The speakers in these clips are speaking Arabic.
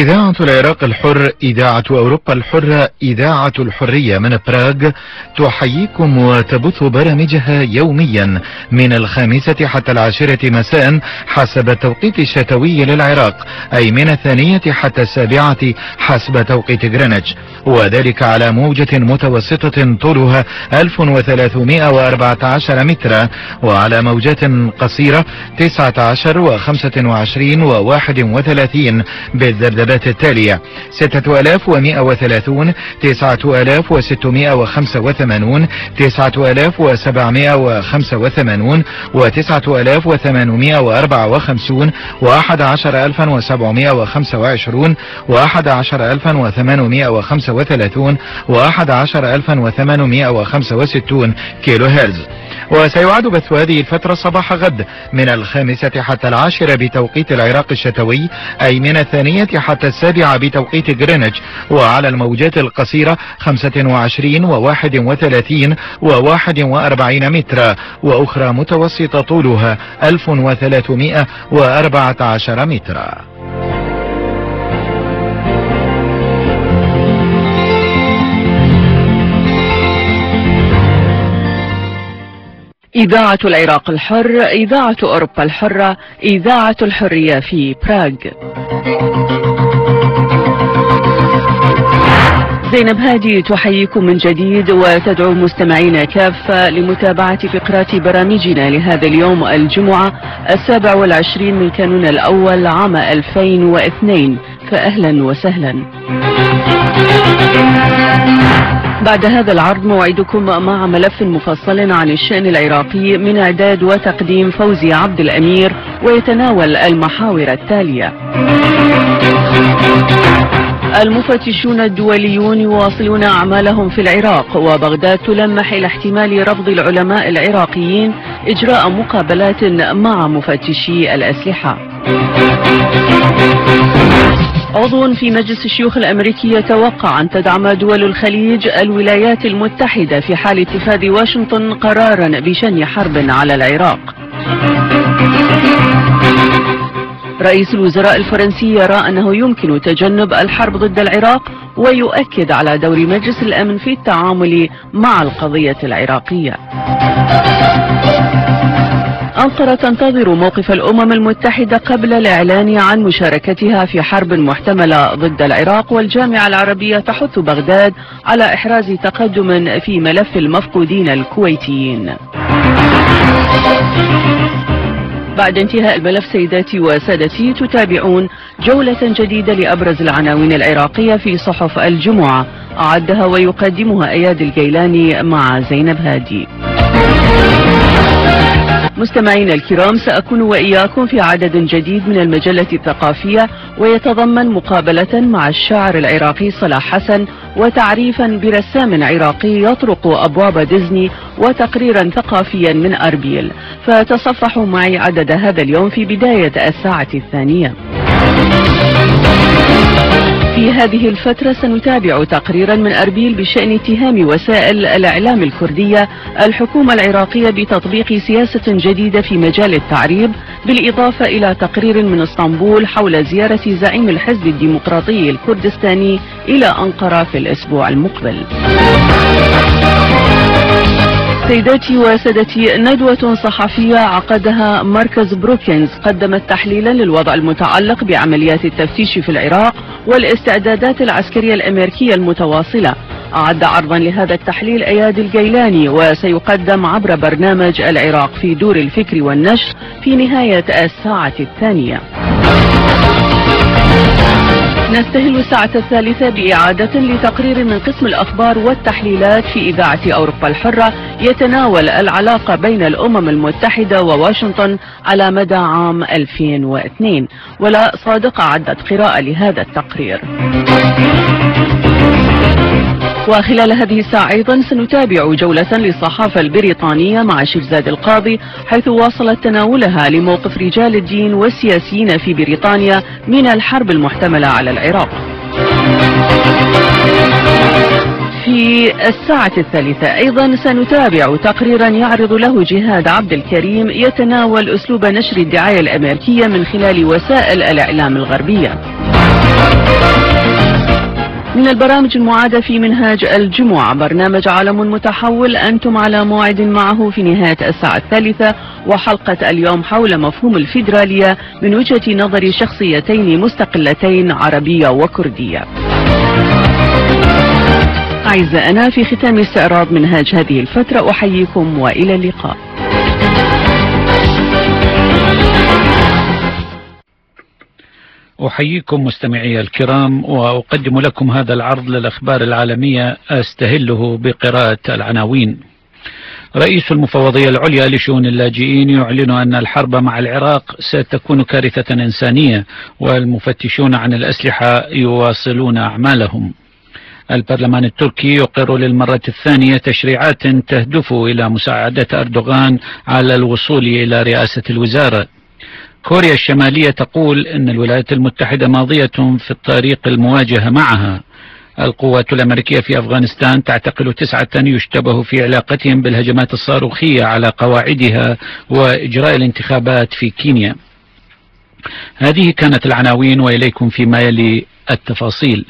إذاعة العراق الحر، إذاعة أوروبا الحرة، إذاعة الحرية من براغ تحييكم وتبث برامجها يوميا من 5 حتى 10 مساء حسب التوقيت الشتوي للعراق، أي من 2 حتى 7 حسب توقيت غرينتش، وذلك على موجة متوسطة طولها 1314 مترا، وعلى موجات قصيرة 19 و25 و31 بالذبذبات التالية: 6130، 9685، 9785 و9854 و11725 و11835 و11865 كيلو هرتز. وسيعاد بث هذه الفترة صباح غد من 5 حتى 10 بتوقيت العراق الشتوي، أي من 2 حتى 7 بتوقيت غرينتش، وعلى الموجات القصيرة 25 و31 و41 مترا، وأخرى متوسطة طولها 1314 مترا. إذاعة العراق الحر، إذاعة أوروبا الحرة، إذاعة الحرية في براغ. زينب هادي تحييكم من جديد وتدعو مستمعينا كافة لمتابعة فقرات برامجنا لهذا اليوم الجمعة 27 من كانون الأول عام 2002، فأهلا وسهلا. بعد هذا العرض موعدكم مع ملف مفصل عن الشأن العراقي من إعداد وتقديم فوزي عبد الأمير، ويتناول المحاور التالية: المفتشون الدوليون يواصلون أعمالهم في العراق، وبغداد تلمح إلى احتمال رفض العلماء العراقيين إجراء مقابلات مع مفتشي الأسلحة. عضو في مجلس الشيوخ الأمريكي يتوقع أن تدعم دول الخليج الولايات المتحدة في حال اتخاذ واشنطن قرارا بشن حرب على العراق. رئيس الوزراء الفرنسي يرى أنه يمكن تجنب الحرب ضد العراق، ويؤكد على دور مجلس الأمن في التعامل مع القضية العراقية. أنقرة تنتظر موقف الأمم المتحدة قبل الإعلان عن مشاركتها في حرب محتملة ضد العراق، والجامعة العربية تحث بغداد على إحراز تقدم في ملف المفقودين الكويتيين. بعد انتهاء الملف سيداتي وسادتي، تتابعون جولة جديدة لأبرز العناوين العراقية في صحف الجمعة، أعدها ويقدمها أياد الجيلاني مع زينب هادي. مستمعينا الكرام، سأكون وإياكم في عدد جديد من المجلة الثقافية، ويتضمن مقابلة مع الشاعر العراقي صلاح حسن، وتعريفا برسام عراقي يطرق أبواب ديزني، وتقريرا ثقافيا من أربيل. فتصفحوا معي عدد هذا اليوم في بداية 2:00. في هذه الفترة سنتابع تقريرا من أربيل بشأن اتهام وسائل الإعلام الكردية الحكومة العراقية بتطبيق سياسة جديدة في مجال التعريب، بالإضافة إلى تقرير من اسطنبول حول زيارة زعيم الحزب الديمقراطي الكردستاني إلى أنقرة في الأسبوع المقبل. سيداتي وسادتي، ندوة صحفية عقدها مركز بروكينز قدمت تحليلا للوضع المتعلق بعمليات التفتيش في العراق والاستعدادات العسكرية الأمريكية المتواصلة. أعد عرضا لهذا التحليل أياد الجيلاني، وسيقدم عبر برنامج العراق في دور الفكر والنشر في نهاية 2:00. نستهل الساعة 3 بإعادة لتقرير من قسم الأخبار والتحليلات في إذاعة أوروبا الحرة يتناول العلاقة بين الأمم المتحدة وواشنطن على مدى عام 2002. ولا صادق أعدت قراءة لهذا التقرير. وخلال هذه الساعة أيضا سنتابع جولة للصحافة البريطانية مع شيرزاد القاضي، حيث واصلت تناولها لموقف رجال الدين والسياسيين في بريطانيا من الحرب المحتملة على العراق. في 3:00 أيضا سنتابع تقريرا يعرض له جهاد عبد الكريم يتناول أسلوب نشر الدعاية الأمريكية من خلال وسائل الإعلام الغربية. من البرامج المعادة في منهاج الجمعة برنامج عالم متحول أنتم على موعد معه في نهاية الساعة 3، وحلقة اليوم حول مفهوم الفيدرالية من وجهة نظر شخصيتين مستقلتين عربية وكردية. أعزائنا، في ختام استعراض منهاج هذه الفترة أحييكم وإلى اللقاء. أحييكم مستمعي الكرام، وأقدم لكم هذا العرض للأخبار العالمية أستهله بقراءة العناوين. رئيس المفوضية العليا لشؤون اللاجئين يعلن أن الحرب مع العراق ستكون كارثة إنسانية، والمفتشون عن الأسلحة يواصلون أعمالهم. البرلمان التركي يقر للمرة الثانية تشريعات تهدف إلى مساعدة أردوغان على الوصول إلى رئاسة الوزارة. كوريا الشمالية تقول أن الولايات المتحدة ماضية في الطريق المواجهة معها. القوات الأمريكية في أفغانستان تعتقل 9 يشتبه في علاقتهم بالهجمات الصاروخية على قواعدها وإجراء الانتخابات في كينيا. هذه كانت العناوين، وإليكم فيما يلي التفاصيل.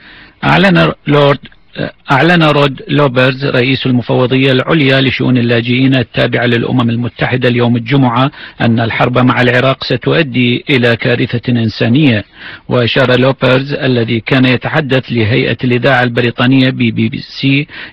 أعلن رود لوبرز رئيس المفوضية العليا لشؤون اللاجئين التابعة للأمم المتحدة اليوم الجمعة أن الحرب مع العراق ستؤدي إلى كارثة إنسانية. وأشار لوبرز الذي كان يتحدث لهيئة الإذاعة البريطانية BBC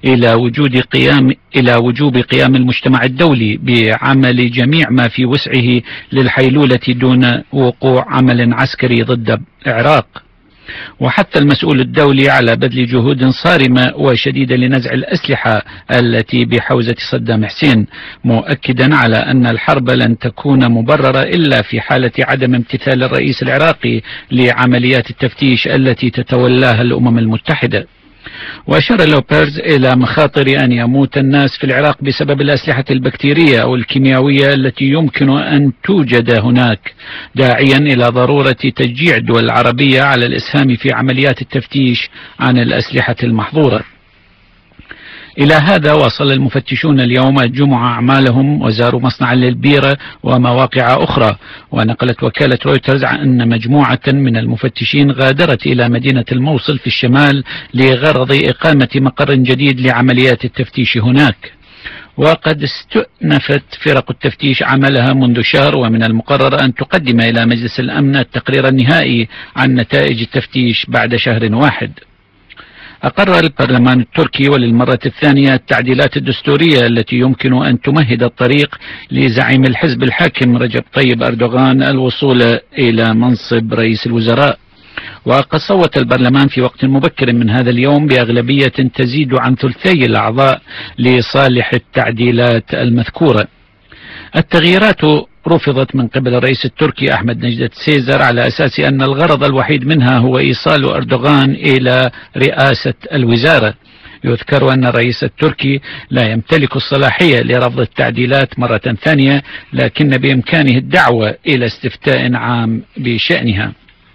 إلى وجوب قيام المجتمع الدولي بعمل جميع ما في وسعه للحيلولة دون وقوع عمل عسكري ضد العراق. وحث المسؤول الدولي على بذل جهود صارمة وشديدة لنزع الأسلحة التي بحوزة صدام حسين، مؤكدا على أن الحرب لن تكون مبررة إلا في حالة عدم امتثال الرئيس العراقي لعمليات التفتيش التي تتولاها الأمم المتحدة. وأشار لوبرز إلى مخاطر أن يموت الناس في العراق بسبب الأسلحة البكتيرية أو الكيميائية التي يمكن أن توجد هناك، داعيا إلى ضرورة تشجيع الدول العربية على الإسهام في عمليات التفتيش عن الأسلحة المحظورة. إلى هذا واصل المفتشون اليوم الجمعة أعمالهم وزاروا مصنعا للبيرة ومواقع أخرى. ونقلت وكالة رويترز أن مجموعة من المفتشين غادرت إلى مدينة الموصل في الشمال لغرض إقامة مقر جديد لعمليات التفتيش هناك. وقد استأنفت فرق التفتيش عملها منذ شهر، ومن المقرر أن تقدم إلى مجلس الأمن التقرير النهائي عن نتائج التفتيش بعد شهر واحد. أقر البرلمان التركي وللمرة الثانية التعديلات الدستورية التي يمكن أن تمهد الطريق لزعيم الحزب الحاكم رجب طيب أردوغان الوصول إلى منصب رئيس الوزراء. وقد صوت البرلمان في وقت مبكر من هذا اليوم بأغلبية تزيد عن ثلثي الأعضاء لصالح التعديلات المذكورة. التغييرات رفضت من قبل الرئيس التركي أحمد نجدة سيزر على أساس أن الغرض الوحيد منها هو إيصال أردوغان إلى رئاسة الوزارة. يذكر أن الرئيس التركي لا يمتلك الصلاحية لرفض التعديلات مرة ثانية، لكن بإمكانه الدعوة إلى استفتاء عام بشأنها.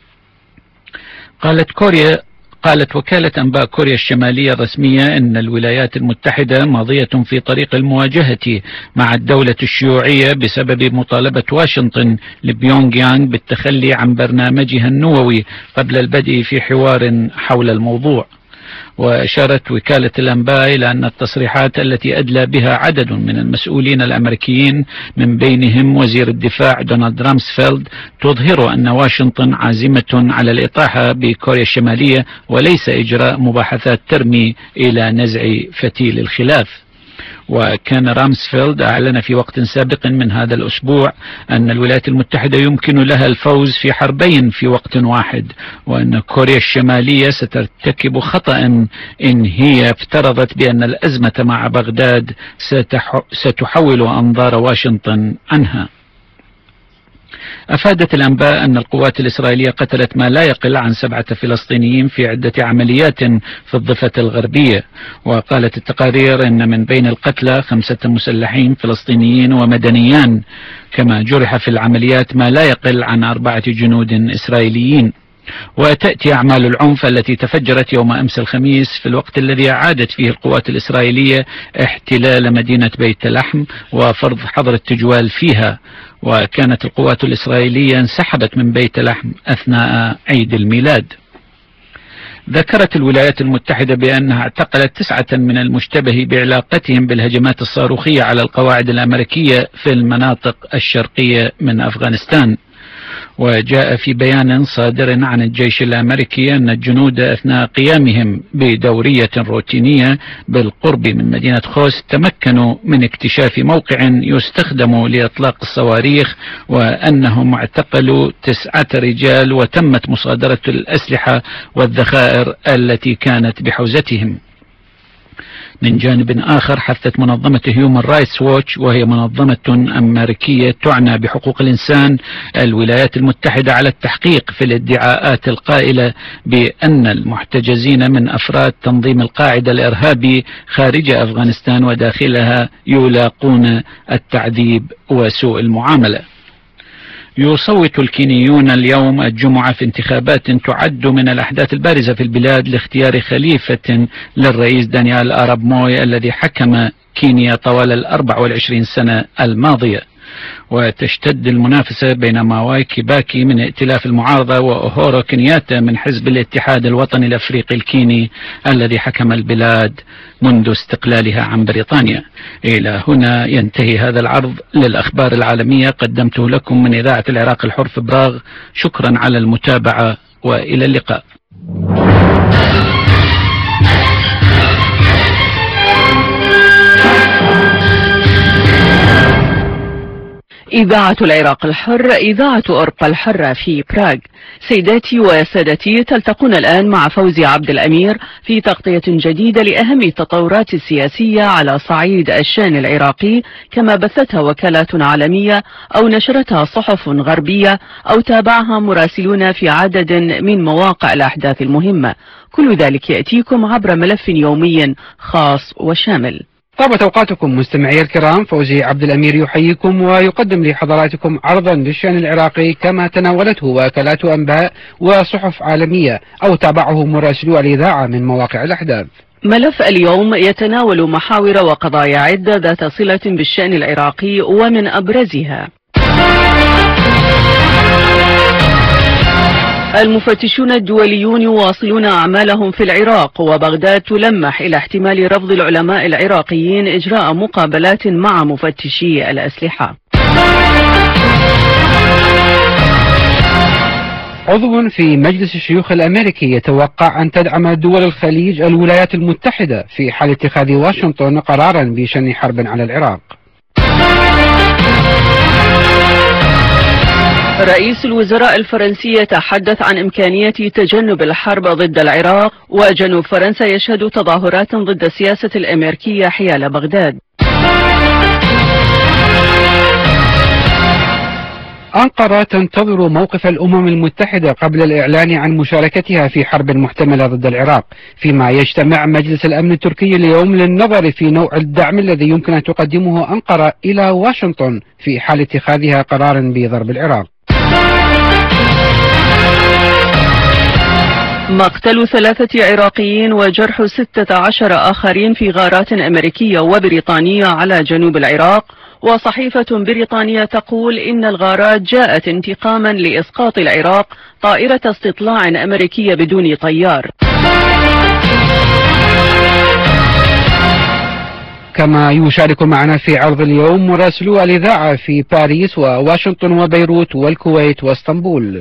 قالت وكالة أنباء كوريا الشمالية الرسمية أن الولايات المتحدة ماضية في طريق المواجهة مع الدولة الشيوعية بسبب مطالبة واشنطن لبيونغ يانغ بالتخلي عن برنامجها النووي قبل البدء في حوار حول الموضوع. وأشارت وكالة الأنباء إلى أن التصريحات التي أدلى بها عدد من المسؤولين الأمريكيين من بينهم وزير الدفاع دونالد رامسفيلد تظهر أن واشنطن عازمة على الإطاحة بكوريا الشمالية وليس إجراء مباحثات ترمي إلى نزع فتيل الخلاف. وكان رامسفيلد أعلن في وقت سابق من هذا الأسبوع أن الولايات المتحدة يمكن لها الفوز في حربين في وقت واحد، وأن كوريا الشمالية سترتكب خطأ إن هي افترضت بأن الأزمة مع بغداد ستحول أنظار واشنطن عنها. أفادت الأنباء أن القوات الإسرائيلية قتلت ما لا يقل عن 7 فلسطينيين في عدة عمليات في الضفة الغربية. وقالت التقارير أن من بين القتلى 5 مسلحين فلسطينيين ومدنيان، كما جرح في العمليات ما لا يقل عن 4 جنود إسرائيليين. وتأتي أعمال العنف التي تفجرت يوم أمس الخميس في الوقت الذي أعادت فيه القوات الإسرائيلية احتلال مدينة بيت لحم وفرض حظر التجوال فيها. وكانت القوات الإسرائيلية انسحبت من بيت لحم أثناء عيد الميلاد. ذكرت الولايات المتحدة بأنها اعتقلت 9 من المشتبه بعلاقتهم بالهجمات الصاروخية على القواعد الأمريكية في المناطق الشرقية من أفغانستان. وجاء في بيان صادر عن الجيش الأمريكي أن الجنود أثناء قيامهم بدورية روتينية بالقرب من مدينة خوست تمكنوا من اكتشاف موقع يستخدم لإطلاق الصواريخ، وأنهم اعتقلوا 9 رجال وتمت مصادرة الأسلحة والذخائر التي كانت بحوزتهم. من جانب آخر، حثت منظمة هيومن رايتس ووتش، وهي منظمة أمريكية تعنى بحقوق الإنسان، الولايات المتحدة على التحقيق في الادعاءات القائلة بأن المحتجزين من أفراد تنظيم القاعدة الإرهابي خارج أفغانستان وداخلها يلاقون التعذيب وسوء المعاملة. يصوت الكينيون اليوم الجمعة في انتخابات تعد من الأحداث البارزة في البلاد لاختيار خليفة للرئيس دانيال آراب موي الذي حكم كينيا طوال 24 سنة الماضية. وتشتد المنافسة بين ماواي كيباكي من ائتلاف المعارضة وأوهورو كينياتا من حزب الاتحاد الوطني الأفريقي الكيني الذي حكم البلاد منذ استقلالها عن بريطانيا. إلى هنا ينتهي هذا العرض للأخبار العالمية، قدمته لكم من إذاعة العراق الحر في براغ. شكرا على المتابعة وإلى اللقاء. إذاعة العراق الحر، إذاعة أوروبا الحرة في براغ. سيداتي وسادتي، تلتقون الآن مع فوزي عبد الأمير في تغطية جديدة لأهم التطورات السياسية على صعيد الشأن العراقي، كما بثتها وكالات عالمية أو نشرتها صحف غربية أو تابعها مراسلون في عدد من مواقع الأحداث المهمة. كل ذلك يأتيكم عبر ملف يومي خاص وشامل. طابت أوقاتكم مستمعي الكرام، فوزي عبد الأمير يحييكم ويقدم لحضراتكم عرضا للشأن العراقي كما تناولته وكالات أنباء وصحف عالمية أو تابعه مراسلو الإذاعة من مواقع الأحداث. ملف اليوم يتناول محاور وقضايا عدة ذات صلة بالشأن العراقي، ومن أبرزها: المفتشون الدوليون يواصلون أعمالهم في العراق، وبغداد تلمح إلى احتمال رفض العلماء العراقيين إجراء مقابلات مع مفتشي الأسلحة. عضو في مجلس الشيوخ الأمريكي يتوقع أن تدعم دول الخليج الولايات المتحدة في حال اتخاذ واشنطن قرارا بشن حرب على العراق. رئيس الوزراء الفرنسي يتحدث عن إمكانية تجنب الحرب ضد العراق، وجنوب فرنسا يشهد تظاهرات ضد السياسة الأمريكية حيال بغداد. أنقرة تنتظر موقف الأمم المتحدة قبل الإعلان عن مشاركتها في حرب محتملة ضد العراق، فيما يجتمع مجلس الأمن التركي اليوم للنظر في نوع الدعم الذي يمكن أن تقدمه أنقرة إلى واشنطن في حال اتخاذها قرارا بضرب العراق. مقتل 3 عراقيين وجرح 16 آخرين في غارات أمريكية وبريطانية على جنوب العراق. وصحيفة بريطانية تقول إن الغارات جاءت انتقاما لإسقاط العراق طائرة استطلاع أمريكية بدون طيار. كما يشارك معنا في عرض اليوم مراسلو الإذاعة في باريس وواشنطن وبيروت والكويت واسطنبول.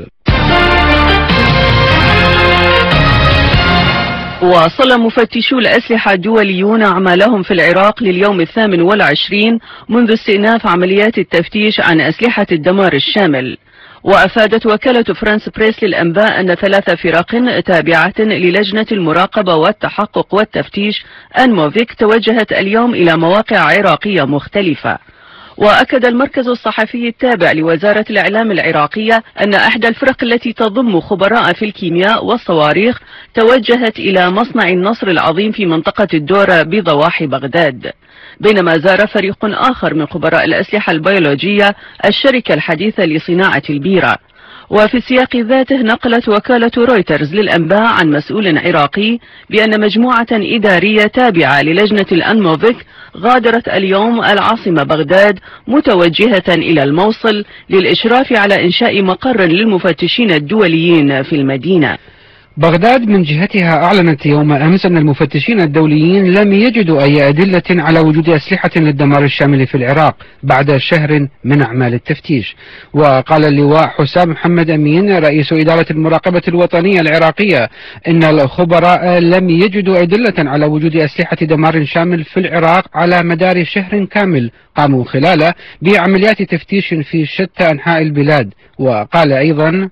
واصل مفتشو الأسلحة الدوليون أعمالهم في العراق لليوم 28 منذ استئناف عمليات التفتيش عن أسلحة الدمار الشامل. وأفادت وكالة فرانس بريس للأنباء أن 3 فرق تابعة للجنة المراقبة والتحقق والتفتيش أنموفيك توجهت اليوم إلى مواقع عراقية مختلفة. وأكد المركز الصحفي التابع لوزارة الإعلام العراقية أن إحدى الفرق التي تضم خبراء في الكيمياء والصواريخ توجهت إلى مصنع النصر العظيم في منطقة الدورة بضواحي بغداد، بينما زار فريق آخر من خبراء الأسلحة البيولوجية الشركة الحديثة لصناعة البيرة. وفي السياق ذاته نقلت وكالة رويترز للأنباء عن مسؤول عراقي بأن مجموعة إدارية تابعة للجنة الأنموفيك غادرت اليوم العاصمة بغداد متوجهة إلى الموصل للإشراف على إنشاء مقر للمفتشين الدوليين في المدينة. بغداد من جهتها أعلنت يوم أمس أن المفتشين الدوليين لم يجدوا أي أدلة على وجود أسلحة للدمار الشامل في العراق بعد شهر من أعمال التفتيش. وقال اللواء حسام محمد أمين رئيس إدارة المراقبة الوطنية العراقية إن الخبراء لم يجدوا أدلة على وجود أسلحة دمار شامل في العراق على مدار شهر كامل قاموا خلاله بعمليات تفتيش في شتى أنحاء البلاد. وقال أيضا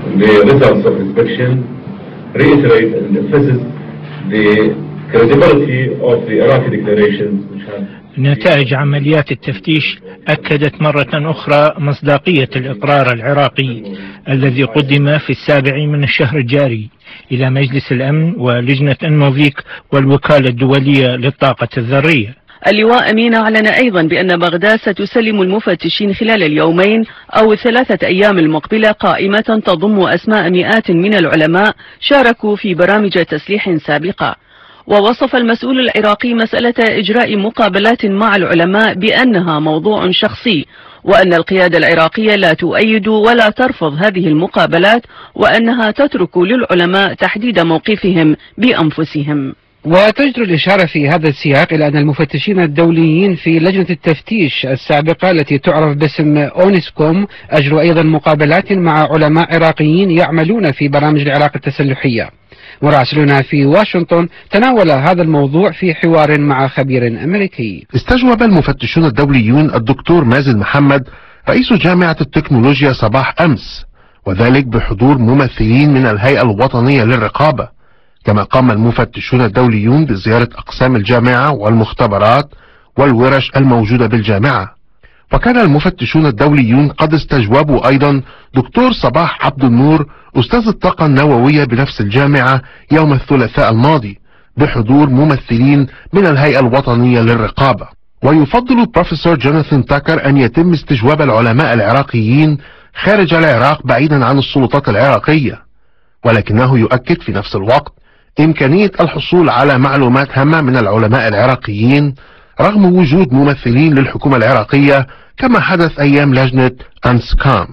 reiterate and emphasize the credibility of the Iraqi declarations which have. نتائج عمليات التفتيش أكدت مرة أخرى مصداقية الإقرار العراقي الذي قدم في 7 من الشهر الجاري إلى مجلس الأمن ولجنة أنموفيك والوكالة الدولية للطاقة الذرية. اللواء أمين أعلن أيضا بأن بغداد ستسلم المفتشين خلال اليومين أو 3 أيام المقبلة قائمة تضم أسماء مئات من العلماء شاركوا في برامج تسليح سابقة. ووصف المسؤول العراقي مسألة إجراء مقابلات مع العلماء بأنها موضوع شخصي، وأن القيادة العراقية لا تؤيد ولا ترفض هذه المقابلات، وأنها تترك للعلماء تحديد موقفهم بأنفسهم. وتجدر الإشارة في هذا السياق إلى أن المفتشين الدوليين في لجنة التفتيش السابقة التي تعرف باسم أونسكوم أجروا أيضا مقابلات مع علماء عراقيين يعملون في برامج العراق التسلحية. مراسلنا في واشنطن تناول هذا الموضوع في حوار مع خبير أمريكي. استجوب المفتشون الدوليون الدكتور مازن محمد رئيس جامعة التكنولوجيا صباح أمس، وذلك بحضور ممثلين من الهيئة الوطنية للرقابة. كما قام المفتشون الدوليون بزيارة أقسام الجامعة والمختبرات والورش الموجودة بالجامعة. وكان المفتشون الدوليون قد استجوبوا أيضا دكتور صباح عبد النور أستاذ الطاقة النووية بنفس الجامعة يوم الثلاثاء الماضي بحضور ممثلين من الهيئة الوطنية للرقابة. ويفضل بروفيسور جوناثان تاكر أن يتم استجواب العلماء العراقيين خارج العراق بعيدا عن السلطات العراقية، ولكنه يؤكد في نفس الوقت إمكانية الحصول على معلومات هامة من العلماء العراقيين رغم وجود ممثلين للحكومة العراقية كما حدث أيام لجنة أنسكام.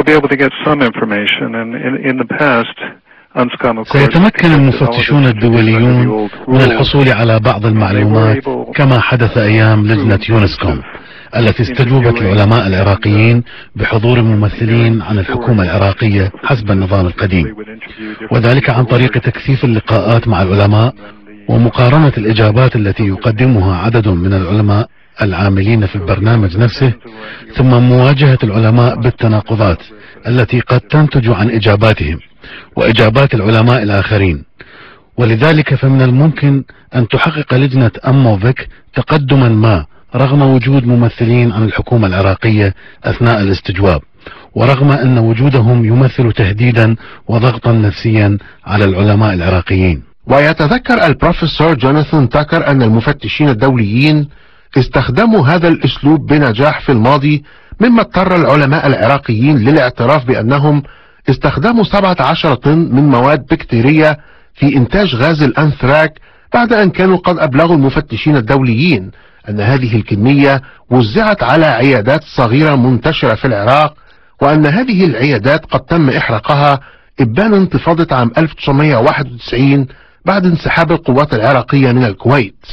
سيتمكن المفتشون الدوليون من الحصول على بعض المعلومات كما حدث أيام لجنة يونسكوم التي استجوبت العلماء العراقيين بحضور ممثلين عن الحكومة العراقية حسب النظام القديم، وذلك عن طريق تكثيف اللقاءات مع العلماء ومقارنة الإجابات التي يقدمها عدد من العلماء العاملين في البرنامج نفسه، ثم مواجهة العلماء بالتناقضات التي قد تنتج عن إجاباتهم وإجابات العلماء الآخرين. ولذلك فمن الممكن أن تحقق لجنة أنموفيك تقدما ما رغم وجود ممثلين عن الحكومة العراقية أثناء الاستجواب، ورغم أن وجودهم يمثل تهديدا وضغطا نفسيا على العلماء العراقيين. ويتذكر البروفيسور جوناثان تاكر أن المفتشين الدوليين استخدموا هذا الأسلوب بنجاح في الماضي، مما اضطر العلماء العراقيين للاعتراف بأنهم استخدموا 17 طن من مواد بكتيرية في إنتاج غاز الأنثراك بعد أن كانوا قد أبلغوا المفتشين الدوليين أن هذه الكمية وزعت على عيادات صغيرة منتشرة في العراق، وأن هذه العيادات قد تم إحراقها إبان انتفاضة عام 1991 بعد انسحاب القوات العراقية من الكويت.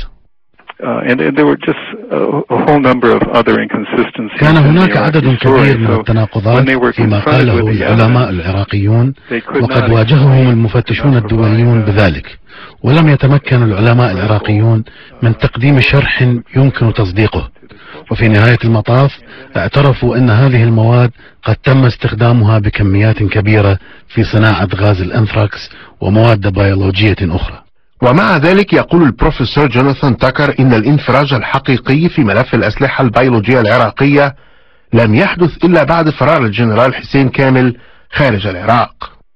كان هناك عدد كبير من التناقضات فيما قاله العلماء العراقيون، وقد واجههم المفتشون الدوليون بذلك، ولم يتمكن العلماء العراقيون من تقديم شرح يمكن تصديقه. وفي نهاية المطاف اعترفوا أن هذه المواد قد تم استخدامها بكميات كبيرة في صناعة غاز الأنثراكس ومواد بيولوجية أخرى. ومع ذلك يقول البروفيسور جوناثان تاكر إن الانفراج الحقيقي في ملف الأسلحة البيولوجية العراقية لم يحدث إلا بعد فرار الجنرال حسين كامل خارج العراق.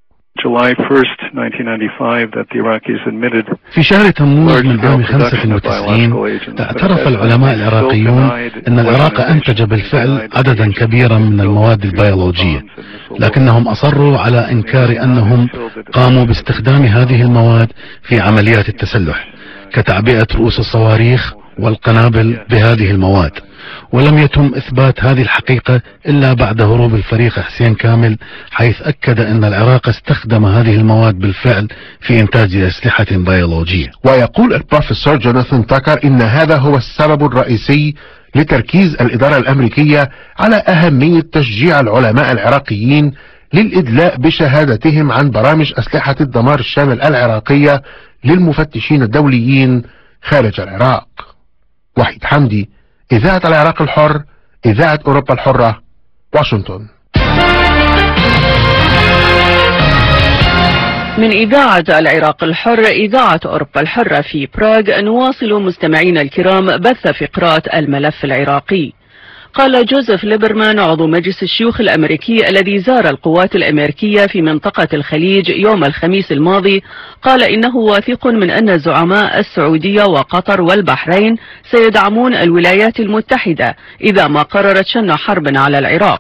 في شهر تموز من عام 95 اعترف العلماء العراقيون أن العراق أنتج بالفعل عددا كبيرا من المواد البيولوجية، لكنهم أصروا على إنكار أنهم قاموا باستخدام هذه المواد في عمليات التسلح كتعبئة رؤوس الصواريخ والقنابل بهذه المواد، ولم يتم إثبات هذه الحقيقة إلا بعد هروب الفريق حسين كامل، حيث أكد أن العراق استخدم هذه المواد بالفعل في إنتاج أسلحة بيولوجية. ويقول البروفيسور جوناثان تاكر إن هذا هو السبب الرئيسي لتركيز الإدارة الأمريكية على أهمية تشجيع العلماء العراقيين للإدلاء بشهادتهم عن برامج أسلحة الدمار الشامل العراقية للمفتشين الدوليين خارج العراق. وحيد حمدي، إذاعة العراق الحر، إذاعة أوروبا الحرة، واشنطن. من إذاعة العراق الحر إذاعة أوروبا الحرة في براغ، نواصل مستمعين الكرام بث فقرات الملف العراقي. قال جوزيف ليبرمان عضو مجلس الشيوخ الأمريكي الذي زار القوات الأمريكية في منطقة الخليج يوم الخميس الماضي، قال إنه واثق من أن الزعماء السعودية وقطر والبحرين سيدعمون الولايات المتحدة إذا ما قررت شن حرب على العراق.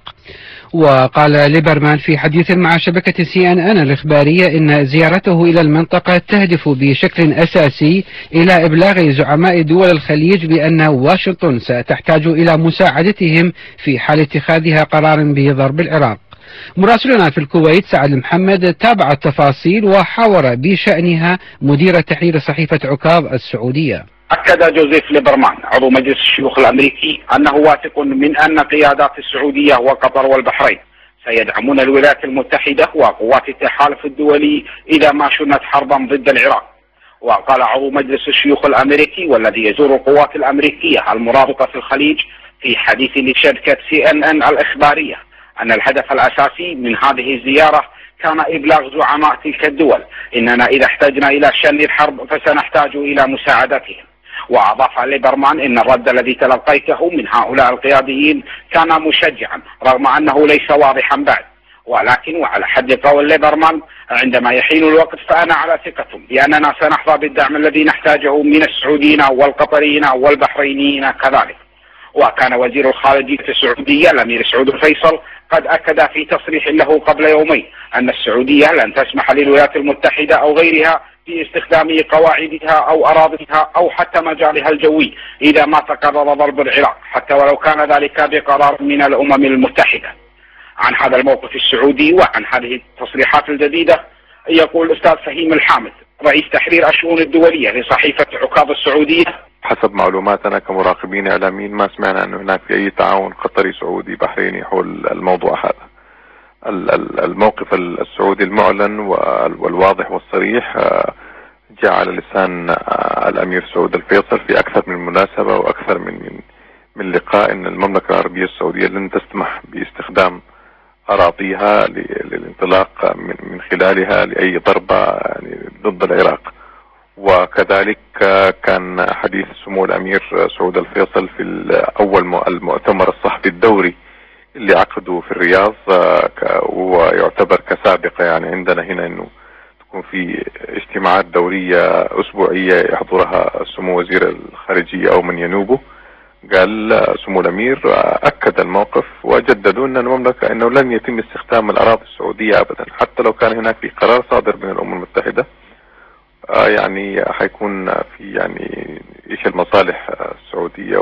وقال ليبرمان في حديث مع شبكة CNN الإخبارية إن زيارته إلى المنطقة تهدف بشكل أساسي إلى إبلاغ زعماء دول الخليج بأن واشنطن ستحتاج إلى مساعدتهم في حال اتخاذها قرار بضرب العراق. مراسلنا في الكويت سعد محمد تابع التفاصيل وحاور بشأنها مدير تحرير صحيفة عكاظ السعودية. أكد جوزيف ليبرمان عضو مجلس الشيوخ الأمريكي أنه واثق من أن قيادات السعودية وقطر والبحرين سيدعمون الولايات المتحدة وقوات التحالف الدولي إذا ما شنت حربا ضد العراق. وقال عضو مجلس الشيوخ الأمريكي والذي يزور القوات الأمريكية المرابطة في الخليج في حديث لشبكة CNN الإخبارية أن الهدف الأساسي من هذه الزيارة كان إبلاغ زعماء تلك الدول إننا إذا احتجنا إلى شن الحرب فسنحتاج إلى مساعدتهم. وأضاف ليبرمان إن الرد الذي تلقيته من هؤلاء القياديين كان مشجعا رغم أنه ليس واضحا بعد، ولكن وعلى حد قول ليبرمان عندما يحين الوقت فأنا على ثقة بأننا سنحظى بالدعم الذي نحتاجه من السعوديين والقطريين والبحرينيين كذلك. وكان وزير الخارجية السعودية الأمير سعود الفيصل قد أكد في تصريح له قبل يومين أن السعودية لن تسمح للولايات المتحدة أو غيرها باستخدام قواعدها أو أراضيها أو حتى مجالها الجوي إذا ما تقرر ضرب العراق، حتى ولو كان ذلك بقرار من الأمم المتحدة. عن هذا الموقف السعودي وعن هذه التصريحات الجديدة يقول الأستاذ فهيم الحامد رئيس تحرير الشؤون الدولية لصحيفة عكاظ السعودية: حسب معلوماتنا كمراقبين إعلاميين ما سمعنا أن هناك في أي تعاون قطري سعودي بحريني حول الموضوع هذا. الموقف السعودي المعلن والواضح والصريح جاء على لسان الأمير سعود الفيصل في أكثر من مناسبة وأكثر من لقاء أن المملكة العربية السعودية لن تسمح باستخدام أراضيها للانطلاق من خلالها لأي ضربة ضد العراق. وكذلك كان حديث سمو الأمير سعود الفيصل في أول المؤتمر الصحفي الدوري اللي عقدوا في الرياض، ويعتبر كسابقة يعني عندنا هنا انه تكون في اجتماعات دورية اسبوعية يحضرها سمو وزير الخارجية او من ينوبه. قال سمو الامير اكد الموقف وجددوا ان المملكة انه لن يتم استخدام الاراضي السعودية ابدا، حتى لو كان هناك في قرار صادر من الامم المتحدة يعني حيكون في يعني ايش المصالح السعودية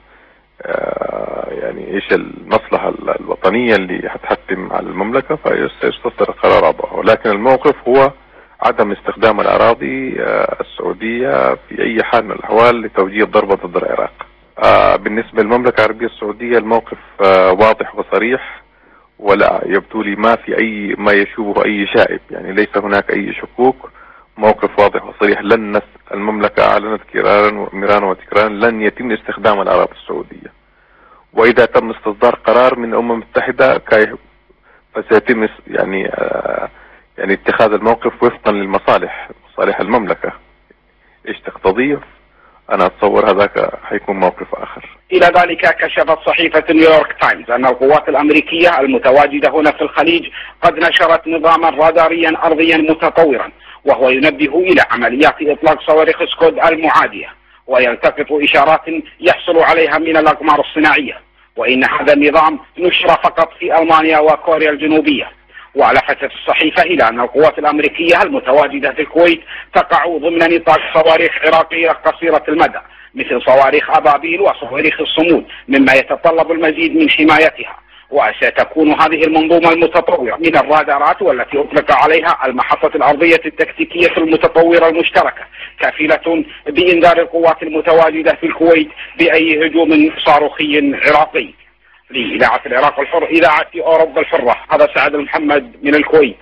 يعني ايش المصلحة الوطنية اللي هتحتم على المملكة فسيستصدر قرار عضوها. ولكن الموقف هو عدم استخدام الأراضي السعودية في أي حال من الأحوال لتوجيه ضربة ضد العراق. بالنسبة للمملكة العربية السعودية الموقف واضح وصريح، ولا يبدو لي ما في أي ما يشوبه أي شائب، يعني ليس هناك أي شكوك. موقف واضح وصريح، المملكة أعلنت مرارا وتكرارا لن يتم استخدام الأراضي السعودية، وإذا تم استصدار قرار من الأمم المتحدة فسيتم يعني اتخاذ الموقف وفقا للمصالح المملكة ايش تقتضي. أنا أتصور هذاك حيكون موقف آخر. إلى ذلك كشفت صحيفة نيويورك تايمز أن القوات الأمريكية المتواجدة هنا في الخليج قد نشرت نظاما راداريا أرضيا متطورا، وهو ينبه إلى عمليات إطلاق صواريخ سكود المعادية، ويلتقط إشارات يحصل عليها من الأقمار الصناعية، وإن هذا النظام نشر فقط في ألمانيا وكوريا الجنوبية. ولفتت الصحيفة إلى أن القوات الأمريكية المتواجدة في الكويت تقع ضمن نطاق صواريخ عراقية قصيرة المدى مثل صواريخ أبابيل وصواريخ الصمود، مما يتطلب المزيد من حمايتها. وستكون هذه المنظومة المتطورة من الرادارات والتي أطلق عليها المحطة الأرضية التكتيكية المتطورة المشتركة كافلة بإنذار القوات المتواجدة في الكويت بأي هجوم صاروخي عراقي. لإذاعة العراق الحر، إذاعة أوروبا الحرة، هذا سعد المحمد من الكويت.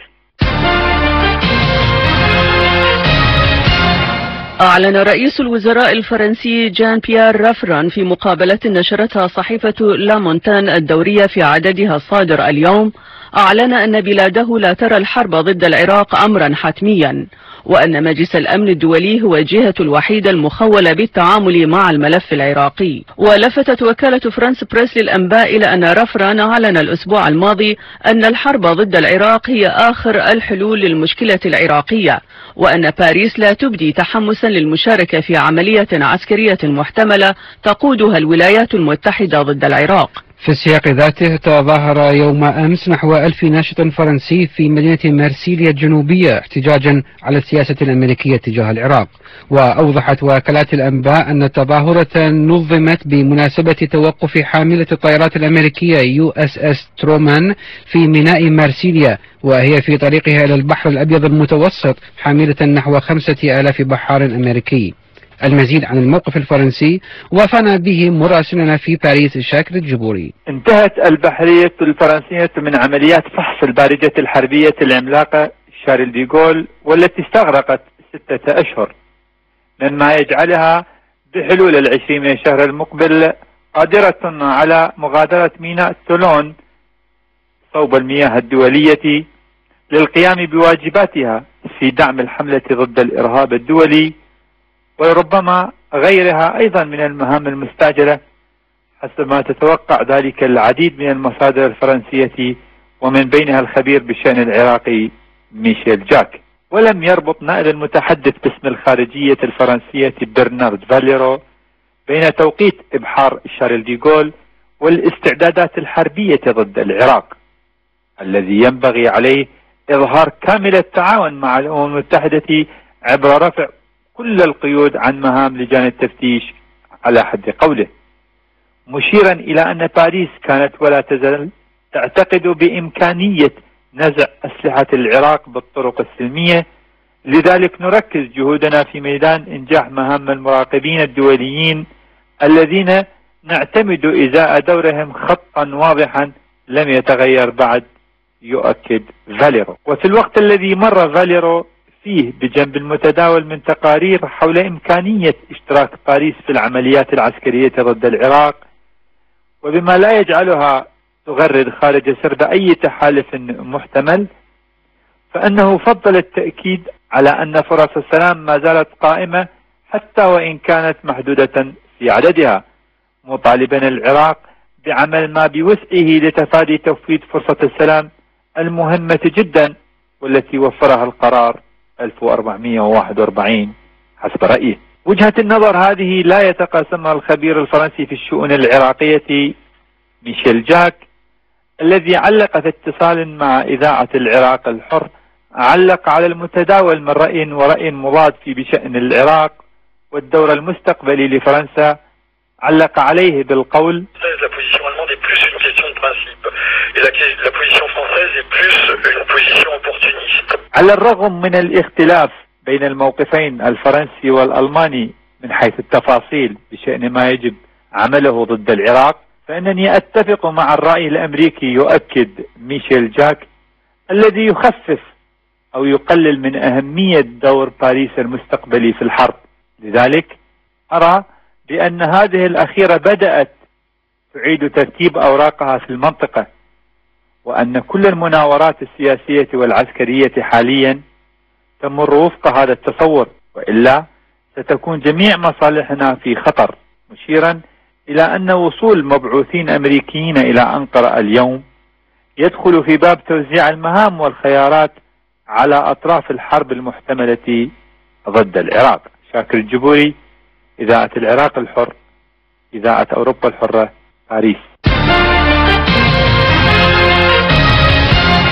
أعلن رئيس الوزراء الفرنسي جان بيير رافران في مقابلة نشرتها صحيفة لا مونتان الدورية في عددها الصادر اليوم، أعلن أن بلاده لا ترى الحرب ضد العراق أمرا حتميا، وأن مجلس الأمن الدولي هو الجهة الوحيدة المخولة بالتعامل مع الملف العراقي. ولفتت وكالة فرانس بريس للأنباء إلى أن رافران أعلن الأسبوع الماضي أن الحرب ضد العراق هي آخر الحلول للمشكلة العراقية، وأن باريس لا تبدي تحمسا للمشاركة في عملية عسكرية محتملة تقودها الولايات المتحدة ضد العراق. في السياق ذاته، تظاهر يوم أمس نحو 1000 ناشط فرنسي في مدينة مارسيليا الجنوبية احتجاجا على السياسة الأمريكية تجاه العراق. وأوضحت وكالات الأنباء أن التظاهرة نظمت بمناسبة توقف حاملة الطائرات الأمريكية USS ترومان في ميناء مارسيليا، وهي في طريقها إلى البحر الأبيض المتوسط حاملة نحو 5000 بحار أمريكي. المزيد عن الموقف الفرنسي وافانا به مراسلنا في باريس شاكر الجبوري. انتهت البحرية الفرنسية من عمليات فحص البارجة الحربية العملاقة شارل دي غول، والتي استغرقت 6 أشهر، مما يجعلها بحلول 20 من الشهر المقبل قادرة على مغادرة ميناء تولون صوب المياه الدولية للقيام بواجباتها في دعم الحملة ضد الإرهاب الدولي، ولربما غيرها أيضا من المهام المستعجلة حسب ما تتوقع ذلك العديد من المصادر الفرنسية، ومن بينها الخبير بالشأن العراقي ميشيل جاك. ولم يربط نائب المتحدث باسم الخارجية الفرنسية برنارد فاليرو بين توقيت إبحار شارل دي غول والاستعدادات الحربية ضد العراق، الذي ينبغي عليه إظهار كامل التعاون مع الأمم المتحدة عبر رفع كل القيود عن مهام لجان التفتيش على حد قوله، مشيرا إلى أن باريس كانت ولا تزال تعتقد بإمكانية نزع أسلحة العراق بالطرق السلمية. لذلك نركز جهودنا في ميدان إنجاح مهام المراقبين الدوليين الذين نعتمد إزاء دورهم خطا واضحا لم يتغير بعد، يؤكد فاليرو. وفي الوقت الذي مر فاليرو فيه بجنب المتداول من تقارير حول إمكانية اشتراك باريس في العمليات العسكرية ضد العراق، وبما لا يجعلها تغرد خارج سرب أي تحالف محتمل، فإنه فضل التأكيد على أن فرص السلام ما زالت قائمة حتى وإن كانت محدودة في عددها، مطالبا العراق بعمل ما بوسعه لتفادي تفويت فرصة السلام المهمة جدا والتي وفرها القرار 1441 حسب رأيه. وجهة النظر هذه لا يتقاسمها الخبير الفرنسي في الشؤون العراقية ميشيل جاك، الذي علق في اتصال مع إذاعة العراق الحر، علق على المتداول من رأي ورأي مضاد في بشأن العراق والدور المستقبلي لفرنسا، علق عليه بالقول: على الرغم من الاختلاف بين الموقفين الفرنسي والألماني من حيث التفاصيل بشأن ما يجب عمله ضد العراق، فإنني أتفق مع الرأي الأمريكي، يؤكد ميشيل جاك، الذي يخفف أو يقلل من أهمية دور باريس المستقبلي في الحرب. لذلك أرى بأن هذه الأخيرة بدأت تعيد ترتيب أوراقها في المنطقة، وأن كل المناورات السياسية والعسكرية حاليا تمر وفق هذا التصور، وإلا ستكون جميع مصالحنا في خطر، مشيرا إلى أن وصول مبعوثين أمريكيين إلى أنقرة اليوم يدخل في باب توزيع المهام والخيارات على أطراف الحرب المحتملة ضد العراق. شاكر الجبوري، إذاعة العراق الحر، إذاعة أوروبا الحرة، باريس.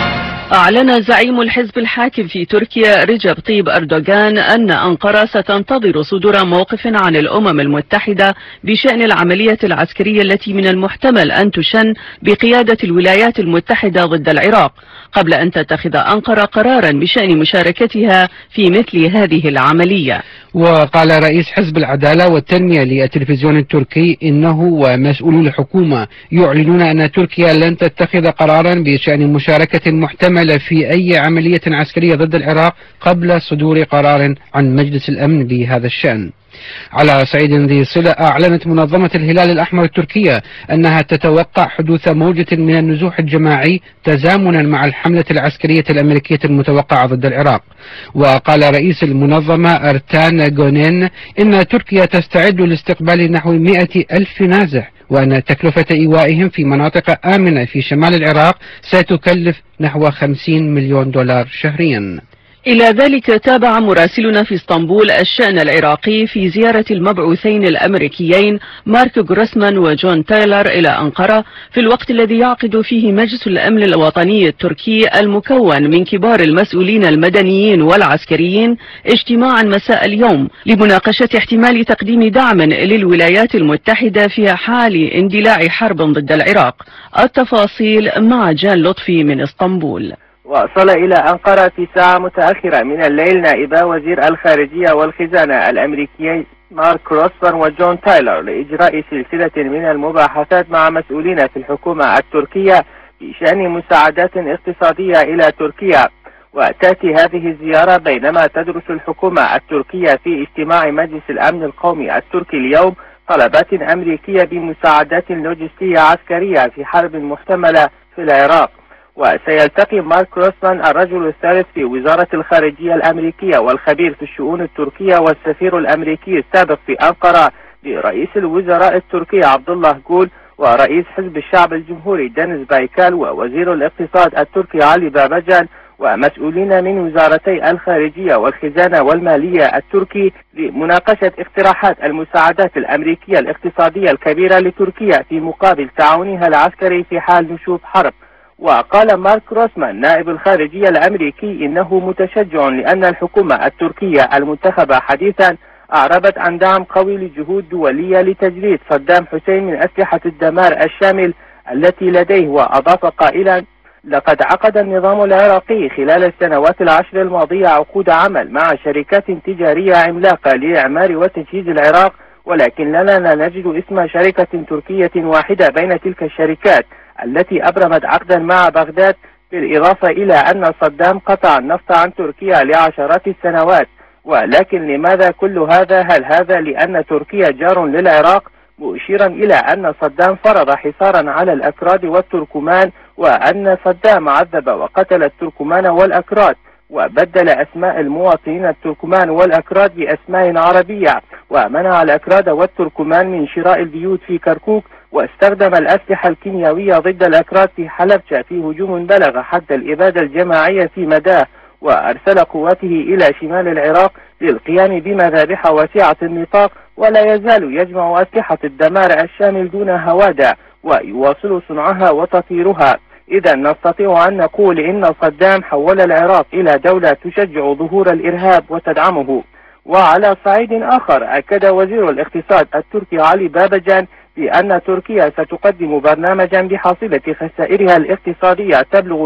أعلن زعيم الحزب الحاكم في تركيا رجب طيب أردوغان أن أنقرة ستنتظر صدور موقف عن الأمم المتحدة بشأن العملية العسكرية التي من المحتمل أن تشن بقيادة الولايات المتحدة ضد العراق قبل أن تتخذ أنقرة قرارا بشأن مشاركتها في مثل هذه العملية. وقال رئيس حزب العدالة والتنمية للتلفزيون التركي إنه ومسؤولو الحكومة يعلنون أن تركيا لن تتخذ قرارا بشأن مشاركة محتملة في أي عملية عسكرية ضد العراق قبل صدور قرار عن مجلس الأمن بهذا الشأن. على صعيد ذي صلة، أعلنت منظمة الهلال الأحمر التركية أنها تتوقع حدوث موجة من النزوح الجماعي تزامنا مع الحملة العسكرية الأمريكية المتوقعة ضد العراق. وقال رئيس المنظمة أرتان جونين إن تركيا تستعد لاستقبال نحو 100,000 نازح، وأن تكلفة إيوائهم في مناطق آمنة في شمال العراق ستكلف نحو 50 مليون دولار شهريا. إلى ذلك تابع مراسلنا في اسطنبول الشأن العراقي في زيارة المبعوثين الأمريكيين مارك جروسمان وجون تايلر إلى أنقرة في الوقت الذي يعقد فيه مجلس الأمن الوطني التركي المكون من كبار المسؤولين المدنيين والعسكريين اجتماعا مساء اليوم لمناقشة احتمال تقديم دعم للولايات المتحدة في حال اندلاع حرب ضد العراق. التفاصيل مع جان لطفي من اسطنبول. وصل إلى أنقرة في ساعة متأخرة من الليل نائبا وزير الخارجية والخزانة الأمريكيين مارك جروسمان وجون تايلر لإجراء سلسلة من المباحثات مع مسؤولين في الحكومة التركية بشأن مساعدات اقتصادية إلى تركيا. وتأتي هذه الزيارة بينما تدرس الحكومة التركية في اجتماع مجلس الأمن القومي التركي اليوم طلبات أمريكية بمساعدات لوجستية عسكرية في حرب محتملة في العراق. وسيلتقي مارك جروسمان الرجل الثالث في وزارة الخارجية الأمريكية والخبير في الشؤون التركية والسفير الأمريكي السابق في أنقرة برئيس الوزراء التركي عبد الله جول ورئيس حزب الشعب الجمهوري دينيس بايكال ووزير الاقتصاد التركي علي باباجان ومسؤولين من وزارتي الخارجية والخزانة والمالية التركي لمناقشة اقتراحات المساعدات الأمريكية الاقتصادية الكبيرة لتركيا في مقابل تعاونها العسكري في حال نشوب حرب. وقال مارك جروسمان نائب الخارجية الأمريكي إنه متشجع لأن الحكومة التركية المنتخبة حديثا أعربت عن دعم قوي لجهود دولية لتجريد صدام حسين من أسلحة الدمار الشامل التي لديه. وأضاف قائلا: لقد عقد النظام العراقي خلال السنوات العشر الماضية عقود عمل مع شركات تجارية عملاقة لإعمار وتجهيز العراق، ولكن لنا لا نجد اسم شركة تركية واحدة بين تلك الشركات التي أبرمت عقدا مع بغداد، بالإضافة إلى أن صدام قطع النفط عن تركيا لعشرات السنوات. ولكن لماذا كل هذا؟ هل هذا لأن تركيا جار للعراق؟ مشيرا إلى أن صدام فرض حصارا على الأكراد والتركمان، وأن صدام عذب وقتل التركمان والأكراد، وبدل أسماء المواطنين التركمان والأكراد بأسماء عربية، ومنع الأكراد والتركمان من شراء البيوت في كركوك، واستخدم الأسلحة الكيميائية ضد الأكراد في حلبجة في هجوم بلغ حد الإبادة الجماعية في مداه، وأرسل قواته إلى شمال العراق للقيام بمذابح واسعة النطاق، ولا يزال يجمع أسلحة الدمار الشامل دون هوادة ويواصل صنعها وتطويرها. إذا نستطيع أن نقول إن صدام حول العراق إلى دولة تشجع ظهور الإرهاب وتدعمه. وعلى صعيد آخر، أكد وزير الاقتصاد التركي علي باباجان بأن تركيا ستقدم برنامجا بحاصلة خسائرها الاقتصادية تبلغ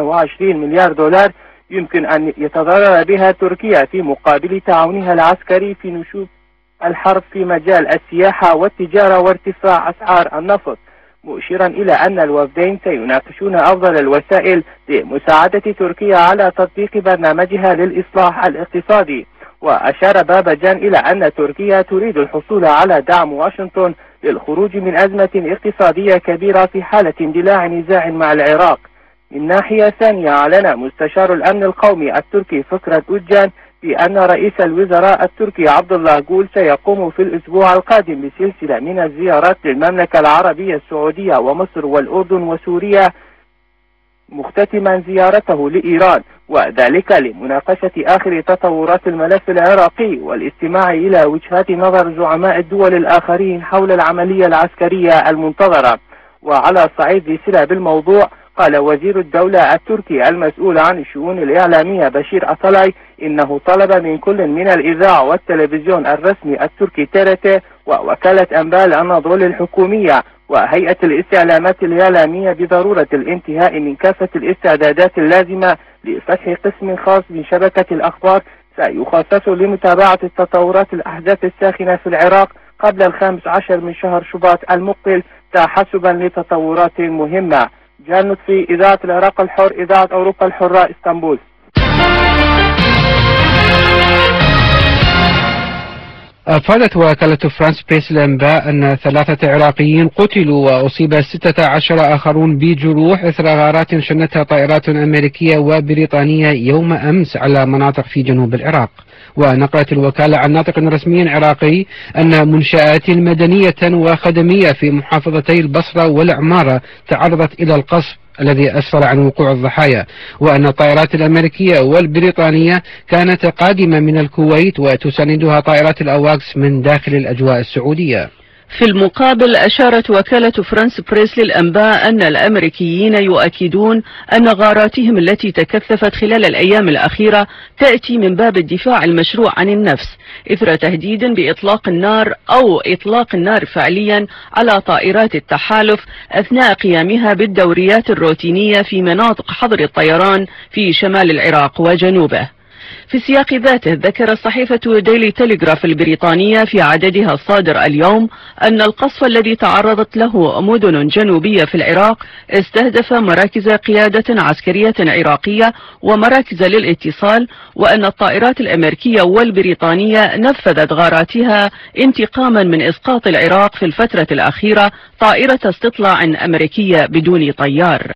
28 مليار دولار يمكن أن يتضرر بها تركيا في مقابل تعاونها العسكري في نشوب الحرب في مجال السياحة والتجارة وارتفاع أسعار النفط، مشيرا إلى أن الوفدين سيناقشون أفضل الوسائل لمساعدة تركيا على تطبيق برنامجها للإصلاح الاقتصادي. وأشار باباجان إلى أن تركيا تريد الحصول على دعم واشنطن للخروج من أزمة اقتصادية كبيرة في حالة اندلاع نزاع مع العراق. من ناحية ثانية، أعلن مستشار الأمن القومي التركي فكرة أوجان بأن رئيس الوزراء التركي عبد الله جول سيقوم في الأسبوع القادم بسلسلة من الزيارات للمملكة العربية السعودية ومصر والأردن وسوريا، مختتما زيارته لإيران، وذلك لمناقشة آخر تطورات الملف العراقي والاستماع إلى وجهات نظر زعماء الدول الآخرين حول العملية العسكرية المنتظرة. وعلى صعيد صلة بالموضوع، قال وزير الدولة التركي المسؤول عن الشؤون الإعلامية بشير أتالاي إنه طلب من كل من الإذاعة والتلفزيون الرسمي التركي TRT ووكالة أنباء الأناضول الحكومية وهيئة الاستعلامات الإعلامية بضرورة الانتهاء من كافة الاستعدادات اللازمة لفتح قسم خاص من شبكة الأخبار سيخصص لمتابعة التطورات الأحداث الساخنة في العراق قبل 15 من شهر شباط المقبل تحسبا لتطورات مهمة. جان في إذاعة العراق الحر، إذاعة أوروبا الحرة، اسطنبول. أفادت وكالة فرانس بريس الأنباء أن 3 عراقيين قتلوا وأصيب 16 آخرون بجروح إثر غارات شنتها طائرات أمريكية وبريطانية يوم أمس على مناطق في جنوب العراق. ونقلت الوكالة عن ناطق رسمي عراقي أن منشآت مدنية وخدمية في محافظتي البصرة والعمارة تعرضت إلى القصف الذي أسفر عن وقوع الضحايا، وأن الطائرات الأمريكية والبريطانية كانت قادمة من الكويت وتساندها طائرات الأواكس من داخل الأجواء السعودية. في المقابل أشارت وكالة فرانس بريس للأنباء أن الأمريكيين يؤكدون أن غاراتهم التي تكثفت خلال الأيام الأخيرة تأتي من باب الدفاع المشروع عن النفس إثر تهديد بإطلاق النار أو إطلاق النار فعليا على طائرات التحالف أثناء قيامها بالدوريات الروتينية في مناطق حظر الطيران في شمال العراق وجنوبه. في سياق ذاته ذكرت صحيفة ديلي تيليغراف البريطانية في عددها الصادر اليوم أن القصف الذي تعرضت له مدن جنوبية في العراق استهدف مراكز قيادة عسكرية عراقية ومراكز للاتصال، وأن الطائرات الأمريكية والبريطانية نفذت غاراتها انتقاما من إسقاط العراق في الفترة الأخيرة طائرة استطلاع أمريكية بدون طيار.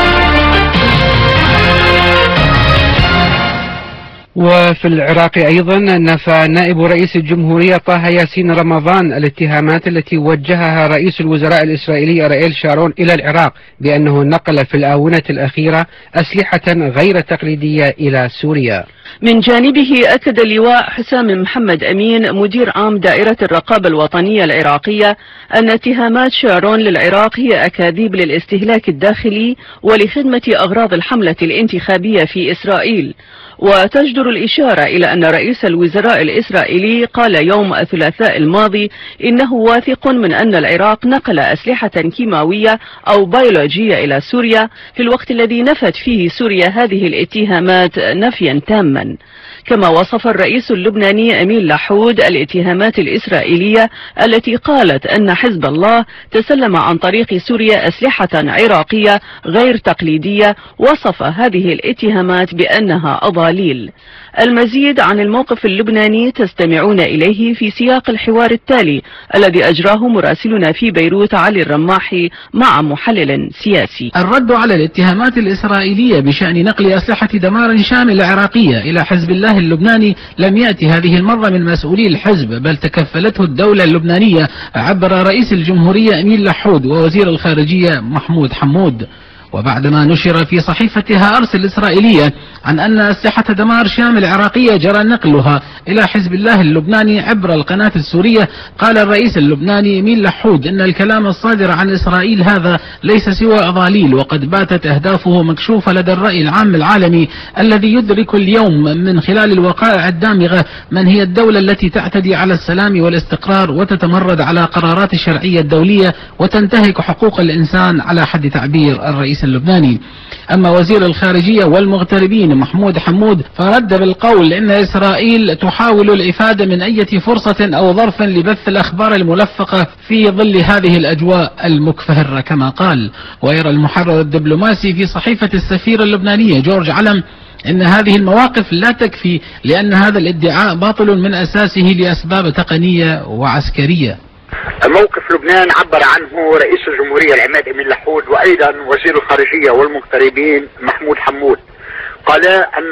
وفي العراق أيضا نفى نائب رئيس الجمهورية طه ياسين رمضان الاتهامات التي وجهها رئيس الوزراء الإسرائيلي أرييل شارون إلى العراق بأنه نقل في الآونة الأخيرة أسلحة غير تقليدية إلى سوريا. من جانبه أكد اللواء حسام محمد أمين مدير عام دائرة الرقابة الوطنية العراقية أن اتهامات شارون للعراق هي أكاذيب للاستهلاك الداخلي ولخدمة أغراض الحملة الانتخابية في إسرائيل. وتجدر الإشارة إلى أن رئيس الوزراء الإسرائيلي قال يوم الثلاثاء الماضي إنه واثق من أن العراق نقل أسلحة كيماوية أو بيولوجية إلى سوريا في الوقت الذي نفت فيه سوريا هذه الاتهامات نفيا تاما. كما وصف الرئيس اللبناني أمين لحود الاتهامات الإسرائيلية التي قالت أن حزب الله تسلم عن طريق سوريا أسلحة عراقية غير تقليدية، وصف هذه الاتهامات بأنها أضاليل. المزيد عن الموقف اللبناني تستمعون إليه في سياق الحوار التالي الذي أجراه مراسلنا في بيروت علي الرماحي مع محلل سياسي. الرد على الاتهامات الإسرائيلية بشأن نقل أسلحة دمار شاملة عراقية إلى حزب الله اللبناني لم يأتي هذه المرة من مسؤولي الحزب، بل تكفلته الدولة اللبنانية عبر رئيس الجمهورية أمين لحود ووزير الخارجية محمود حمود. وبعدما نشر في صحيفة هارس الإسرائيلية عن أن أسلحة دمار شامل عراقية جرى نقلها إلى حزب الله اللبناني عبر القناة السورية، قال الرئيس اللبناني أمين لحود إن الكلام الصادر عن إسرائيل هذا ليس سوى أضاليل، وقد باتت أهدافه مكشوفة لدى الرأي العام العالمي الذي يدرك اليوم من خلال الوقائع الدامغة من هي الدولة التي تعتدي على السلام والاستقرار وتتمرد على قرارات الشرعية الدولية وتنتهك حقوق الإنسان على حد تعبير الرئيس اللبناني. أما وزير الخارجية والمغتربين محمود حمود فرد بالقول إن إسرائيل تحاول الإفادة من أي فرصة أو ظرف لبث الأخبار الملفقة في ظل هذه الأجواء المكفهرة كما قال. ويرى المحرر الدبلوماسي في صحيفة السفير اللبنانية جورج علم إن هذه المواقف لا تكفي، لأن هذا الادعاء باطل من أساسه لأسباب تقنية وعسكرية. موقف لبنان عبر عنه رئيس الجمهورية العماد أمين لحود وأيضا وزير الخارجية والمغتربين محمود حمود. قال أن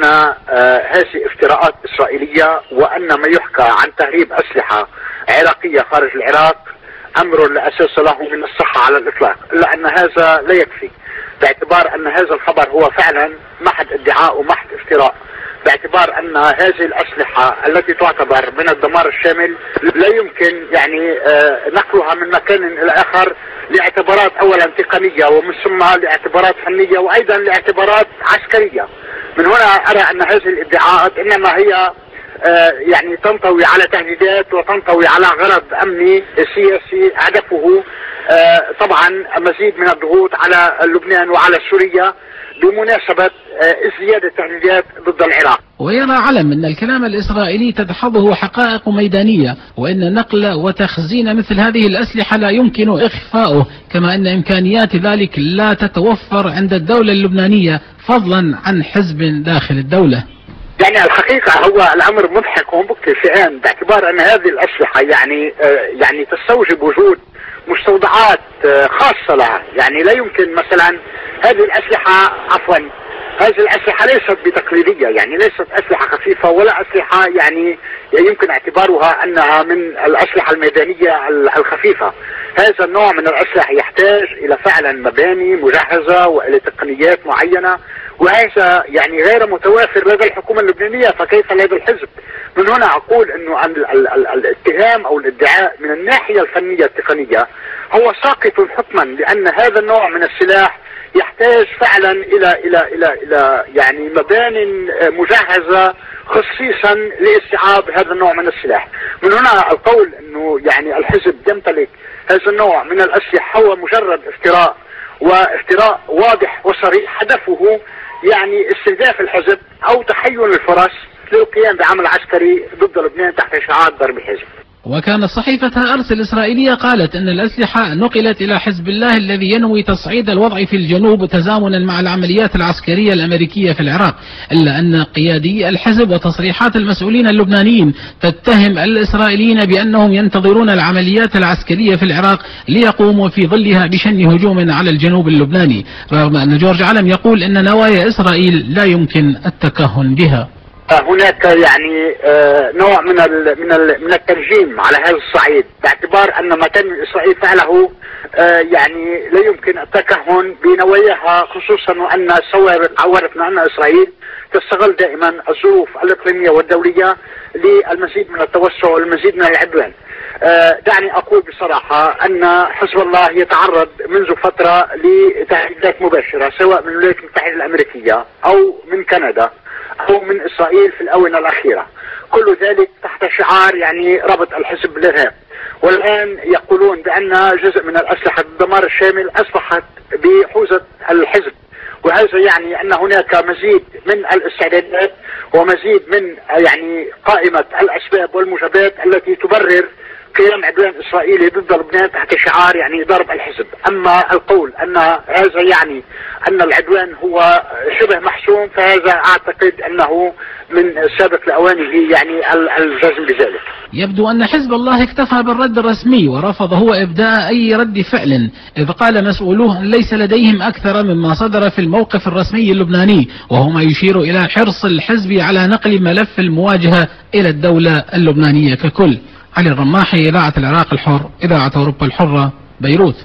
هذه افتراءات إسرائيلية، وأن ما يحكى عن تهريب أسلحة عراقية خارج العراق أمر لا أساس له من الصحة على الإطلاق، إلا أن هذا لا يكفي باعتبار أن هذا الخبر هو فعلا محض ادعاء ومحض افتراء. باعتبار أن هذه الأسلحة التي تعتبر من الدمار الشامل لا يمكن يعني نقلها من مكان إلى آخر لاعتبارات أولا تقنية ومن ثم لاعتبارات فنية وأيضا لاعتبارات عسكرية. من هنا أرى أن هذه الادعاءات إنما هي يعني تنطوي على تهديدات وتنطوي على غرض أمني سياسي هدفه طبعا مزيد من الضغوط على لبنان وعلى سوريا بمناسبة ازدياد التهديدات ضد العراق. ويرى علم أن الكلام الإسرائيلي تدحضه حقائق ميدانية، وأن نقل وتخزين مثل هذه الأسلحة لا يمكن إخفاؤه، كما أن إمكانيات ذلك لا تتوفر عند الدولة اللبنانية فضلا عن حزب داخل الدولة. يعني الحقيقة هو الأمر مضحك ومبكي شيئا، باعتبار أن هذه الأسلحة يعني تستوجب وجود مستودعات خاصة لها. يعني لا يمكن مثلا هذه الأسلحة ليست بتقليدية، يعني ليست أسلحة خفيفة ولا أسلحة يعني يمكن اعتبارها أنها من الأسلحة الميدانية الخفيفة. هذا النوع من الأسلحة يحتاج إلى فعلا مباني مجهزة وإلى تقنيات معينة، وهذا يعني غير متوافر لدى الحكومة اللبنانية، فكيف لدى الحزب؟ من هنا أقول أنه الاتهام أو الادعاء من الناحية الفنية التقنية هو ساقط حكما، لأن هذا النوع من السلاح يحتاج فعلا إلى يعني مبان مجهزة خصيصا لاستيعاب هذا النوع من السلاح. من هنا القول أنه يعني الحزب يمتلك هذا النوع من الأسلحة هو مجرد افتراء، وافتراء واضح وصريح هدفه يعني استهداف الحزب أو تحيل الفرص للقيام بعمل عسكري ضد لبنان تحت شعار ضرب الحزب. وكانت صحيفة أرس الإسرائيلية قالت أن الأسلحة نقلت إلى حزب الله الذي ينوي تصعيد الوضع في الجنوب تزامنا مع العمليات العسكرية الأمريكية في العراق، إلا أن قيادي الحزب وتصريحات المسؤولين اللبنانيين تتهم الإسرائيليين بأنهم ينتظرون العمليات العسكرية في العراق ليقوموا في ظلها بشن هجوم على الجنوب اللبناني، رغم أن جورج علم يقول أن نوايا إسرائيل لا يمكن التكهن بها. هناك يعني نوع من الترجيم على هذا الصعيد، باعتبار ان ما تم اسرائيل فعله يعني لا يمكن التكهن بنواياها، خصوصا وان عورتنا ان اسرائيل تستغل دائما الظروف الاقليميه والدوليه للمزيد من التوسع والمزيد من العدوان. دعني اقول بصراحه ان حزب الله يتعرض منذ فتره لتهديدات مباشره سواء من الولايات المتحده الامريكيه او من كندا أو من إسرائيل في الآونة الأخيرة، كل ذلك تحت شعار يعني ربط الحزب بالإرهاب. والآن يقولون بأن جزء من الأسلحة الدمار الشامل أصبحت بحوزة الحزب، وهذا يعني أن هناك مزيد من الاستعدادات ومزيد من يعني قائمة الأسباب والموجبات التي تبرر قيام عدوان إسرائيلي ضد لبنان تحت شعار يعني ضرب الحزب. أما القول أن هذا يعني أن العدوان هو شبه محسوم، فهذا أعتقد أنه من سابق لأوانه يعني الجزم بذلك. يبدو أن حزب الله اكتفى بالرد الرسمي ورفض هو إبداء أي رد فعل، إذ قال مسؤولوه أن ليس لديهم أكثر مما صدر في الموقف الرسمي اللبناني، وهو ما يشير إلى حرص الحزب على نقل ملف المواجهة إلى الدولة اللبنانية ككل. علي الرماحي، إذاعة العراق الحر، إذاعة أوروبا الحرة، بيروت.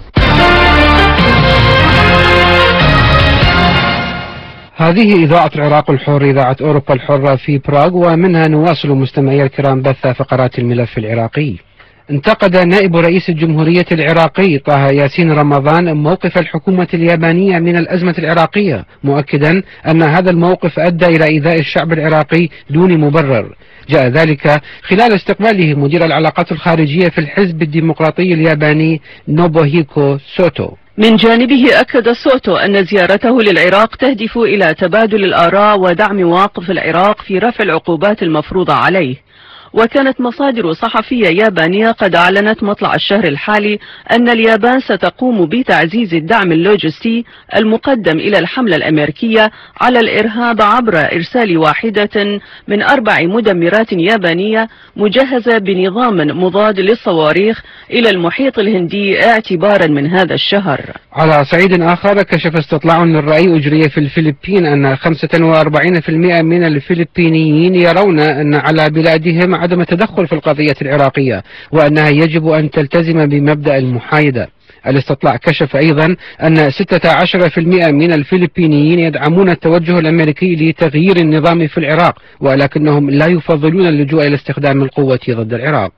هذه إذاعة العراق الحر، إذاعة أوروبا الحرة في براغ، ومنها نواصل مستمعي الكرام بث فقرات الملف العراقي. انتقد نائب رئيس الجمهورية العراقي طه ياسين رمضان موقف الحكومة اليابانية من الأزمة العراقية، مؤكدا أن هذا الموقف أدى إلى إيذاء الشعب العراقي دون مبرر. جاء ذلك خلال استقباله مدير العلاقات الخارجية في الحزب الديمقراطي الياباني نوبوهيكو سوتو. من جانبه أكد سوتو أن زيارته للعراق تهدف إلى تبادل الآراء ودعم مواقف العراق في رفع العقوبات المفروضة عليه. وكانت مصادر صحفية يابانية قد أعلنت مطلع الشهر الحالي أن اليابان ستقوم بتعزيز الدعم اللوجستي المقدم إلى الحملة الأمريكية على الإرهاب عبر إرسال واحدة من 4 مدمرات يابانية مجهزة بنظام مضاد للصواريخ إلى المحيط الهندي اعتبارا من هذا الشهر. على صعيد آخر، كشف استطلاع للرأي أجري في الفلبين أن 45% من الفلبينيين يرون أن على بلادهم عدم التدخل في القضية العراقية، وأنها يجب أن تلتزم بمبدأ المحايدة. الاستطلاع كشف أيضا أن 16% من الفلبينيين يدعمون التوجه الأمريكي لتغيير النظام في العراق، ولكنهم لا يفضلون اللجوء إلى استخدام القوة ضد العراق.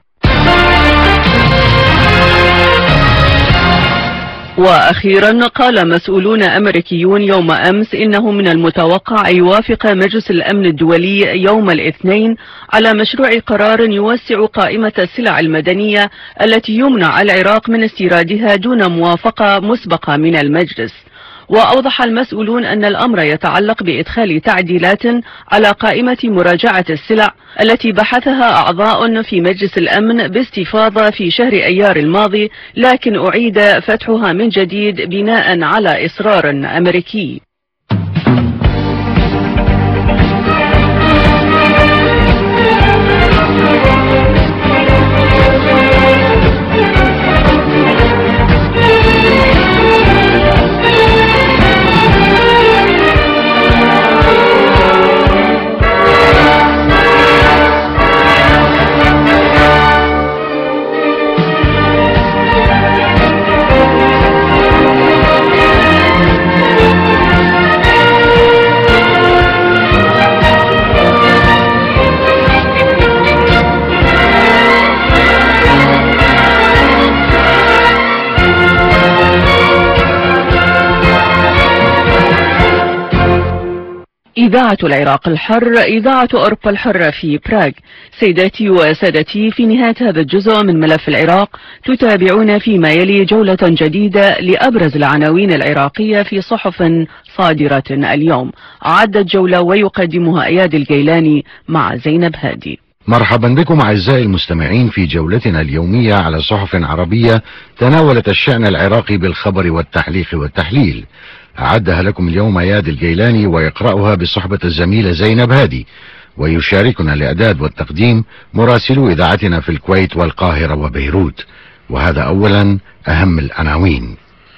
وأخيرا قال مسؤولون أمريكيون يوم أمس إنه من المتوقع أن يوافق مجلس الأمن الدولي يوم الاثنين على مشروع قرار يوسع قائمة السلع المدنية التي يمنع العراق من استيرادها دون موافقة مسبقة من المجلس. وأوضح المسؤولون أن الأمر يتعلق بإدخال تعديلات على قائمة مراجعة السلع التي بحثها أعضاء في مجلس الأمن باستفاضة في شهر أيار الماضي، لكن أعيد فتحها من جديد بناء على إصرار أمريكي. إذاعة العراق الحر، إذاعة أوروبا الحرة في براغ. سيداتي وسادتي، في نهاية هذا الجزء من ملف العراق تتابعون فيما يلي جولة جديدة لأبرز العناوين العراقية في صحف صادرة اليوم. عدت جولة ويقدمها أياد الجيلاني مع زينب هادي. مرحبا بكم أعزائي المستمعين في جولتنا اليومية على صحف عربية تناولت الشأن العراقي بالخبر والتحليق والتحليل. أعدها لكم اليوم أياد الجيلاني ويقرأها بصحبة الزميلة زينب هادي، ويشاركنا الإعداد والتقديم مراسلو إذاعتنا في الكويت والقاهرة وبيروت. وهذا أولا أهم العناوين.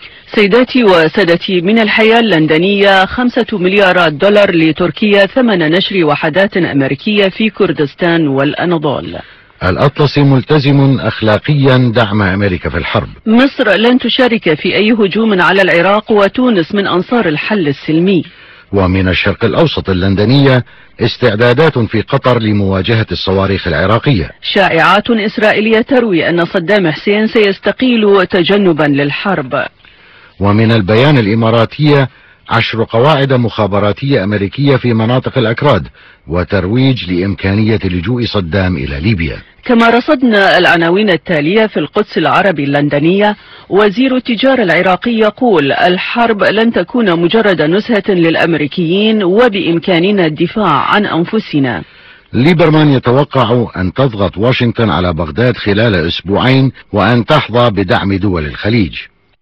سيداتي وسادتي، من الحياة اللندنية 5 مليارات دولار لتركيا ثمن نشر وحدات أمريكية في كردستان والأناضول. الأطلسي ملتزم أخلاقيا دعم أمريكا في الحرب. مصر لن تشارك في أي هجوم على العراق وتونس من أنصار الحل السلمي. ومن الشرق الأوسط اللندنية استعدادات في قطر لمواجهة الصواريخ العراقية. شائعات إسرائيلية تروي أن صدام حسين سيستقيل تجنبا للحرب. ومن البيان الإماراتية 10 قواعد مخابراتية أمريكية في مناطق الأكراد وترويج لإمكانية لجوء صدام إلى ليبيا. كما رصدنا العناوين التالية في القدس العربي اللندنية. وزير التجارة العراقي يقول الحرب لن تكون مجرد نزهة للأمريكيين وبإمكاننا الدفاع عن أنفسنا. ليبرمان يتوقع أن تضغط واشنطن على بغداد خلال أسبوعين وأن تحظى بدعم دول الخليج.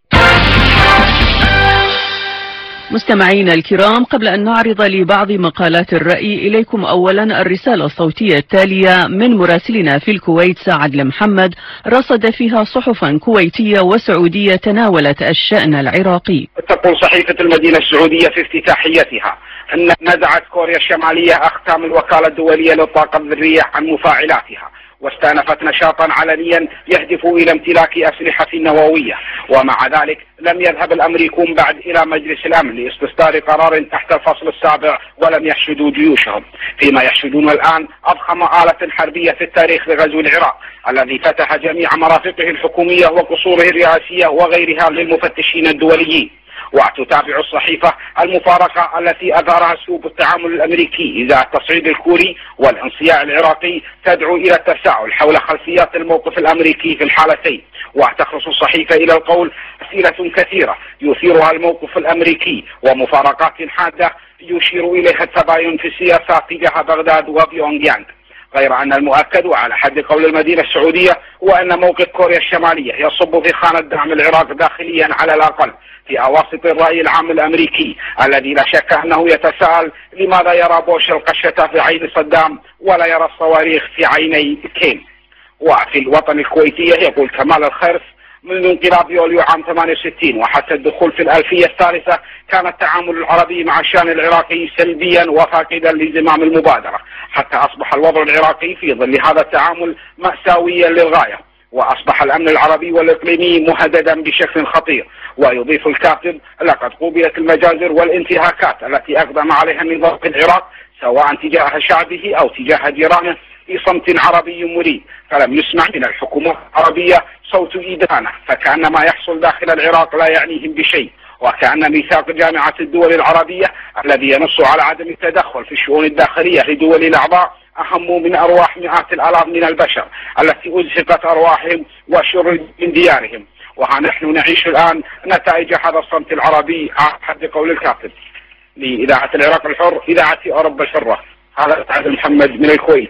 مستمعينا الكرام، قبل أن نعرض لبعض مقالات الرأي إليكم أولا الرسالة الصوتية التالية من مراسلنا في الكويت سعد المحمد، رصد فيها صحفا كويتية وسعودية تناولت الشأن العراقي. تقول صحيفة المدينة السعودية في افتتاحيتها أن نزعت كوريا الشمالية أختام الوكالة الدولية للطاقة الذرية عن مفاعلاتها، واستأنفت نشاطا علنيا يهدف إلى امتلاك أسلحة نووية. ومع ذلك لم يذهب الأمريكون بعد إلى مجلس الأمن لاستصدار قرار تحت الفصل 7 ولم يحشدوا جيوشهم، فيما يحشدون الآن أضخم آلة حربية في التاريخ لغزو العراق الذي فتح جميع مرافقه الحكومية وقصوره الرئاسية وغيرها للمفتشين الدوليين. وتتابع الصحيفة المفارقة التي أثارها أسلوب التعامل الأمريكي إذا التصعيد الكوري والانصياع العراقي تدعو إلى التساؤل حول خلفيات الموقف الأمريكي في الحالتين. وتخلص الصحيفة إلى القول أسئلة كثيرة يثيرها الموقف الأمريكي ومفارقات حادة يشير إليها التباين في السياسات تجاه بغداد وبيونغ يانغ. غير أن المؤكد على حد قول المدينة السعودية هو أن موقف كوريا الشمالية يصب في خانة دعم العراق داخليا على الأقل في أواسط الرأي العام الأمريكي الذي لا شك أنه يتساءل لماذا يرى بوش القشة في عين صدام ولا يرى الصواريخ في عيني كين. وفي الوطن الكويتي يقول كمال الخرس منذ انقلاب يوليو عام 68 وحتى الدخول في الألفية الثالثة كان التعامل العربي مع الشأن العراقي سلبيا وفاقدا لزمام المبادرة، حتى أصبح الوضع العراقي في ظل هذا التعامل مأساويا للغاية. وأصبح الأمن العربي والإقليمي مهددا بشكل خطير. ويضيف الكاتب: لقد قوبلت المجازر والانتهاكات التي أقدم عليها النظام في العراق سواء تجاه شعبه أو تجاه جيرانه في صمت عربي مريب، فلم يسمع من الحكومة العربية صوت إدانة، فكأن ما يحصل داخل العراق لا يعنيهم بشيء، وكأن ميثاق جامعة الدول العربية الذي ينص على عدم التدخل في الشؤون الداخلية لدول الأعضاء أهم من أرواح مئات الآلاف من البشر التي أزهقت أرواحهم وشردوا من ديارهم. وها نحن نعيش الآن نتائج هذا الصمت العربي على حد قول الكاتب. لإذاعة العراق الحر، إذاعة أوروبا الحرة، هذا سعد محمد من الكويت.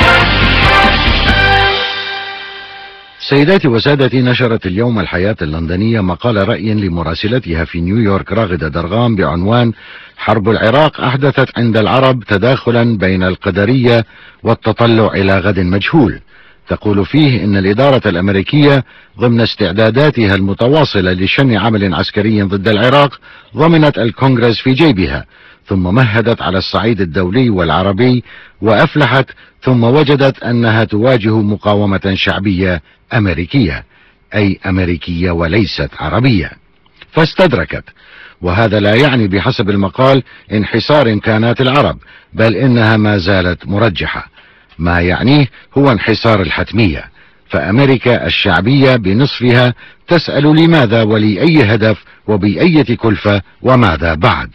سيداتي وسادتي، نشرت اليوم الحياة اللندنية مقال رأي لمراسلتها في نيويورك راغدة درغام بعنوان: حرب العراق أحدثت عند العرب تداخلا بين القدرية والتطلع إلى غد مجهول. تقول فيه إن الإدارة الأمريكية ضمن استعداداتها المتواصلة لشن عمل عسكري ضد العراق ضمنت الكونغرس في جيبها، ثم مهدت على الصعيد الدولي والعربي وأفلحت، ثم وجدت أنها تواجه مقاومة شعبية أمريكية، أي أمريكية وليست عربية، فاستدركت. وهذا لا يعني بحسب المقال انحسار إمكانات العرب، بل إنها ما زالت مرجحة. ما يعنيه هو انحسار الحتمية، فأمريكا الشعبية بنصفها تسأل لماذا ولأي هدف وبأية كلفة وماذا بعد.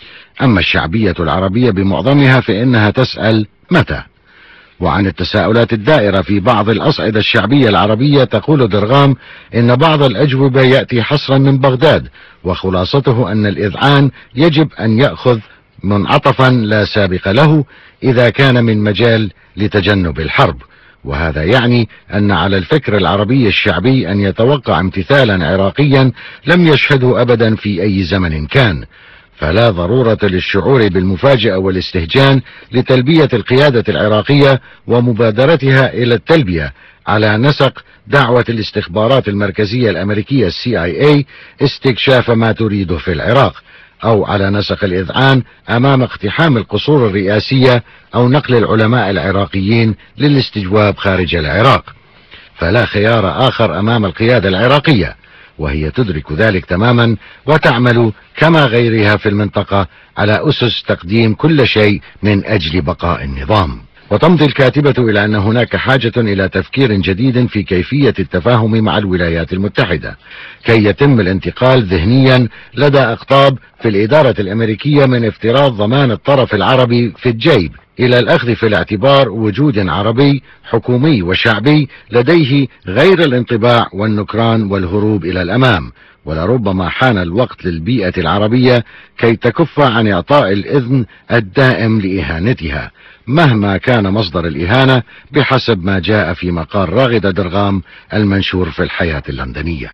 أما الشعبية العربية بمعظمها فإنها تسأل متى. وعن التساؤلات الدائرة في بعض الأصعدة الشعبية العربية تقول درغام إن بعض الأجوبة يأتي حصرا من بغداد، وخلاصته أن الإذعان يجب أن يأخذ منعطفا لا سابق له إذا كان من مجال لتجنب الحرب. وهذا يعني أن على الفكر العربي الشعبي أن يتوقع امتثالا عراقيا لم يشهده أبدا في أي زمن كان، فلا ضرورة للشعور بالمفاجأة والاستهجان لتلبية القيادة العراقية ومبادرتها إلى التلبية على نسق دعوة الاستخبارات المركزية الأمريكية CIA استكشاف ما تريده في العراق، أو على نسق الإذعان أمام اقتحام القصور الرئاسية أو نقل العلماء العراقيين للاستجواب خارج العراق. فلا خيار آخر أمام القيادة العراقية، وهي تدرك ذلك تماما وتعمل كما غيرها في المنطقة على أسس تقديم كل شيء من أجل بقاء النظام. وتمضي الكاتبة إلى أن هناك حاجة إلى تفكير جديد في كيفية التفاهم مع الولايات المتحدة كي يتم الانتقال ذهنيا لدى أقطاب في الإدارة الأمريكية من افتراض ضمان الطرف العربي في الجيب إلى الأخذ في الاعتبار وجود عربي حكومي وشعبي لديه غير الانطباع والنكران والهروب إلى الأمام. ولربما حان الوقت للبيئة العربية كي تكف عن إعطاء الإذن الدائم لإهانتها مهما كان مصدر الإهانة، بحسب ما جاء في مقال راغدة درغام المنشور في الحياة اللندنية.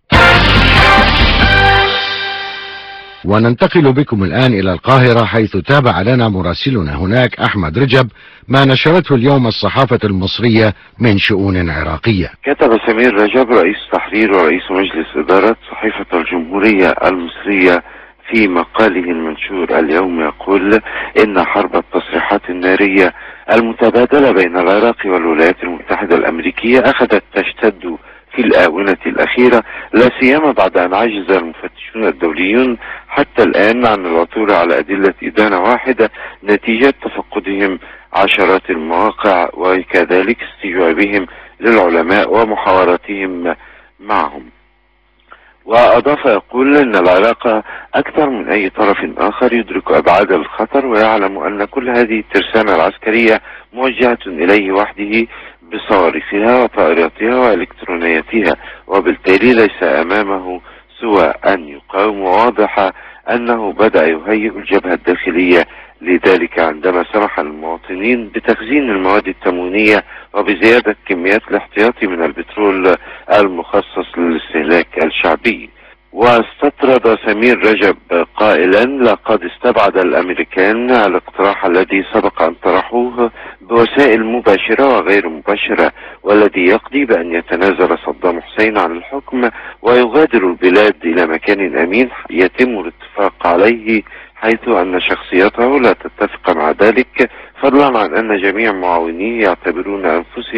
وننتقل بكم الآن إلى القاهرة، حيث تابع لنا مراسلنا هناك أحمد رجب ما نشرته اليوم الصحافة المصرية من شؤون عراقية. كتب سمير رجب رئيس تحرير ورئيس مجلس إدارة صحيفة الجمهورية المصرية في مقاله المنشور اليوم يقول إن حرب التصريحات النارية المتبادلة بين العراق والولايات المتحدة الأمريكية أخذت تشتد في الآونة الأخيرة، لا سيما بعد أن عجز المفتشون الدوليون حتى الآن عن العثور على أدلة إدانة واحدة نتيجة تفقدهم عشرات المواقع وكذلك استجوابهم للعلماء ومحاوراتهم معهم. وأضاف يقول أن العراق أكثر من أي طرف آخر يدرك أبعاد الخطر ويعلم أن كل هذه الترسانة العسكرية موجهة إليه وحده بصواريخها وطائراتها وإلكترونياتها، وبالتالي ليس أمامه سوى أن يقاوم. واضح أنه بدأ يهيئ الجبهة الداخلية لذلك عندما سمح للمواطنين بتخزين المواد التموينية وبزيادة كميات الاحتياطي من البترول المخصص للاستهلاك الشعبي. واستطرد سمير رجب قائلا: لقد استبعد الأمريكان الاقتراح الذي سبق أن طرحوه بوسائل مباشرة وغير مباشرة، والذي يقضي بأن يتنازل صدام حسين عن الحكم ويغادر البلاد إلى مكان أمين يتم الاتفاق عليه، حيث أن شخصيته لا تتفق مع ذلك، فضلا عن أن جميع معاونيه يعتبرون أنفسهم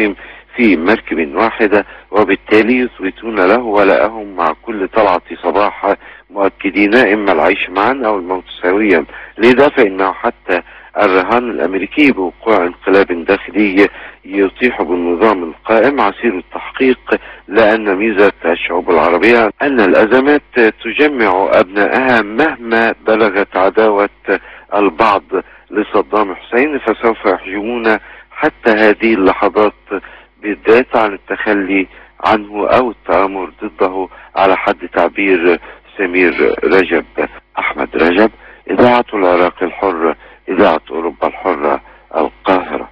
في مركب واحدة، وبالتالي يثبتون له ولاءهم مع كل طلعة صباح، مؤكدين إما العيش معا أو الموت سويا. لذا فإنه حتى الرهان الأمريكي بوقوع انقلاب داخلي يطيح بالنظام القائم عسير التحقيق، لأن ميزة الشعوب العربية أن الأزمات تجمع أبنائها مهما بلغت عداوة البعض لصدام حسين، فسوف يحجمون حتى هذه اللحظات بالذات عن التخلي عنه أو التآمر ضده، على حد تعبير سمير رجب. أحمد رجب، إذاعة العراق الحر، إذاعة أوروبا الحرة، القاهرة.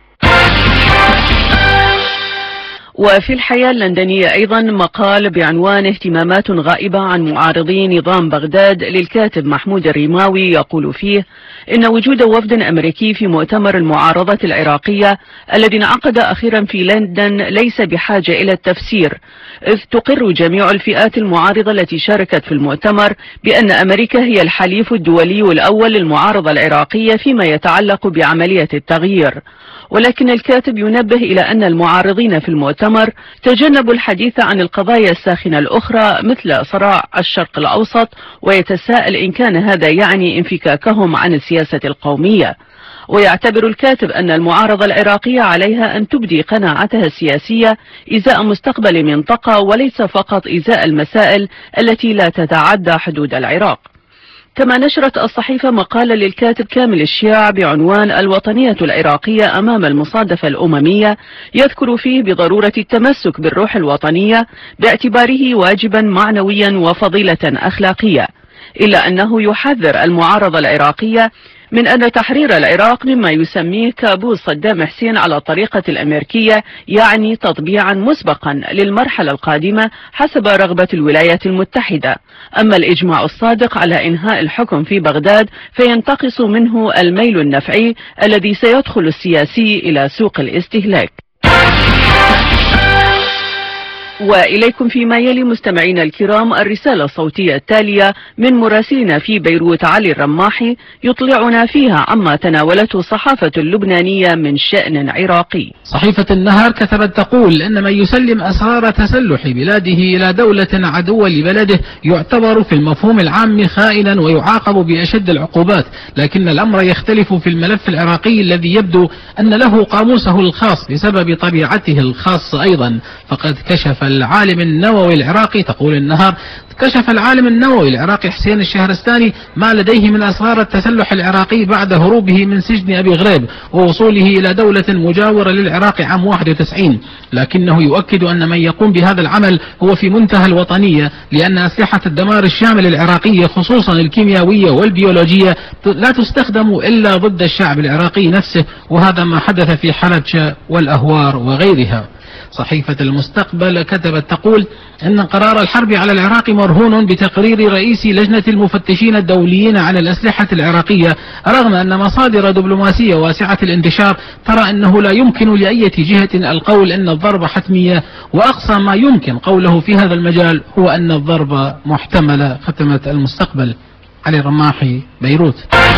وفي الحياة اللندنية أيضا مقال بعنوان اهتمامات غائبة عن معارضي نظام بغداد للكاتب محمود الرماوي، يقول فيه إن وجود وفد أمريكي في مؤتمر المعارضة العراقية الذي انعقد أخيرا في لندن ليس بحاجة إلى التفسير، إذ تقر جميع الفئات المعارضة التي شاركت في المؤتمر بأن أمريكا هي الحليف الدولي الأول للمعارضة العراقية فيما يتعلق بعملية التغيير. ولكن الكاتب ينبه إلى أن المعارضين في المؤتمر تجنبوا الحديث عن القضايا الساخنة الأخرى مثل صراع الشرق الأوسط، ويتساءل إن كان هذا يعني انفكاكهم عن السياسة القومية. ويعتبر الكاتب أن المعارضة العراقية عليها أن تبدي قناعتها السياسية إزاء مستقبل منطقة، وليس فقط إزاء المسائل التي لا تتعدى حدود العراق. كما نشرت الصحيفة مقالا للكاتب كامل الشياع بعنوان الوطنية العراقية أمام المصادفة الأممية، يذكر فيه بضرورة التمسك بالروح الوطنية باعتباره واجبا معنويا وفضيلة أخلاقية، إلا أنه يحذر المعارضة العراقية من أن تحرير العراق مما يسميه كابوس صدام حسين على الطريقة الأمريكية، يعني تطبيعا مسبقا للمرحلة القادمة حسب رغبة الولايات المتحدة. أما الإجماع الصادق على إنهاء الحكم في بغداد فينتقص منه الميل النفعي الذي سيدخل السياسي إلى سوق الاستهلاك. وإليكم فيما يلي مستمعينا الكرام الرسالة الصوتية التالية من مراسلنا في بيروت علي الرماحي، يطلعنا فيها عما تناولته الصحافة اللبنانية من شأن عراقي. صحيفة النهار كتبت تقول إن من يسلم أسرار تسلح بلاده إلى دولة عدوة لبلده يعتبر في المفهوم العام خائنا ويعاقب بأشد العقوبات، لكن الأمر يختلف في الملف العراقي الذي يبدو أن له قاموسه الخاص بسبب طبيعته الخاصة أيضا. فقد كشف العالم النووي العراقي، تقول النهار، كشف العالم النووي العراقي حسين الشهرستاني ما لديه من أسرار التسلح العراقي بعد هروبه من سجن أبي غريب ووصوله إلى دولة مجاورة للعراق عام 91، لكنه يؤكد أن من يقوم بهذا العمل هو في منتهى الوطنية، لأن أسلحة الدمار الشامل العراقية خصوصا الكيميائية والبيولوجية لا تستخدم إلا ضد الشعب العراقي نفسه، وهذا ما حدث في حلب والأهوار وغيرها. صحيفة المستقبل كتبت تقول أن قرار الحرب على العراق مرهون بتقرير رئيس لجنة المفتشين الدوليين عن الأسلحة العراقية، رغم أن مصادر دبلوماسية واسعة الانتشار ترى أنه لا يمكن لأي جهة القول أن الضربة حتمية، وأقصى ما يمكن قوله في هذا المجال هو أن الضربة محتملة. ختمت المستقبل. علي الرماحي، بيروت.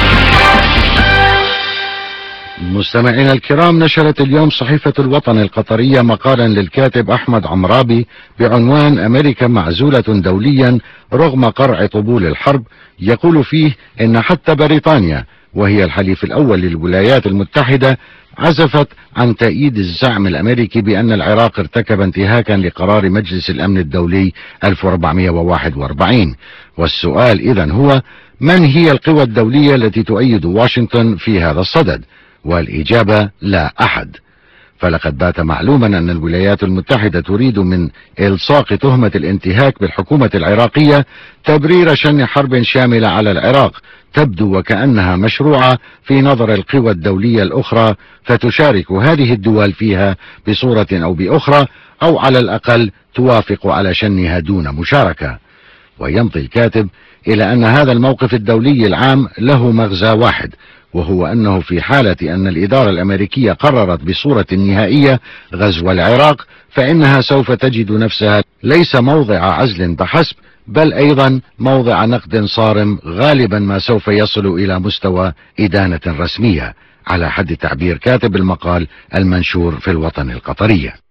مستمعينا الكرام، نشرت اليوم صحيفة الوطن القطرية مقالا للكاتب أحمد عمرابي بعنوان أمريكا معزولة دوليا رغم قرع طبول الحرب، يقول فيه إن حتى بريطانيا وهي الحليف الأول للولايات المتحدة عزفت عن تأييد الزعم الأمريكي بأن العراق ارتكب انتهاكا لقرار مجلس الأمن الدولي 1441. والسؤال إذن هو: من هي القوى الدولية التي تؤيد واشنطن في هذا الصدد؟ والإجابة لا أحد. فلقد بات معلوما أن الولايات المتحدة تريد من إلصاق تهمة الانتهاك بالحكومة العراقية تبرير شن حرب شاملة على العراق تبدو وكأنها مشروعة في نظر القوى الدولية الأخرى، فتشارك هذه الدول فيها بصورة أو بأخرى، أو على الأقل توافق على شنها دون مشاركة. ويمضي الكاتب إلى أن هذا الموقف الدولي العام له مغزى واحد، وهو أنه في حالة أن الإدارة الأمريكية قررت بصورة نهائية غزو العراق، فإنها سوف تجد نفسها ليس موضع عزل بحسب، بل أيضا موضع نقد صارم، غالبا ما سوف يصل إلى مستوى إدانة رسمية، على حد تعبير كاتب المقال المنشور في الوطن القطرية.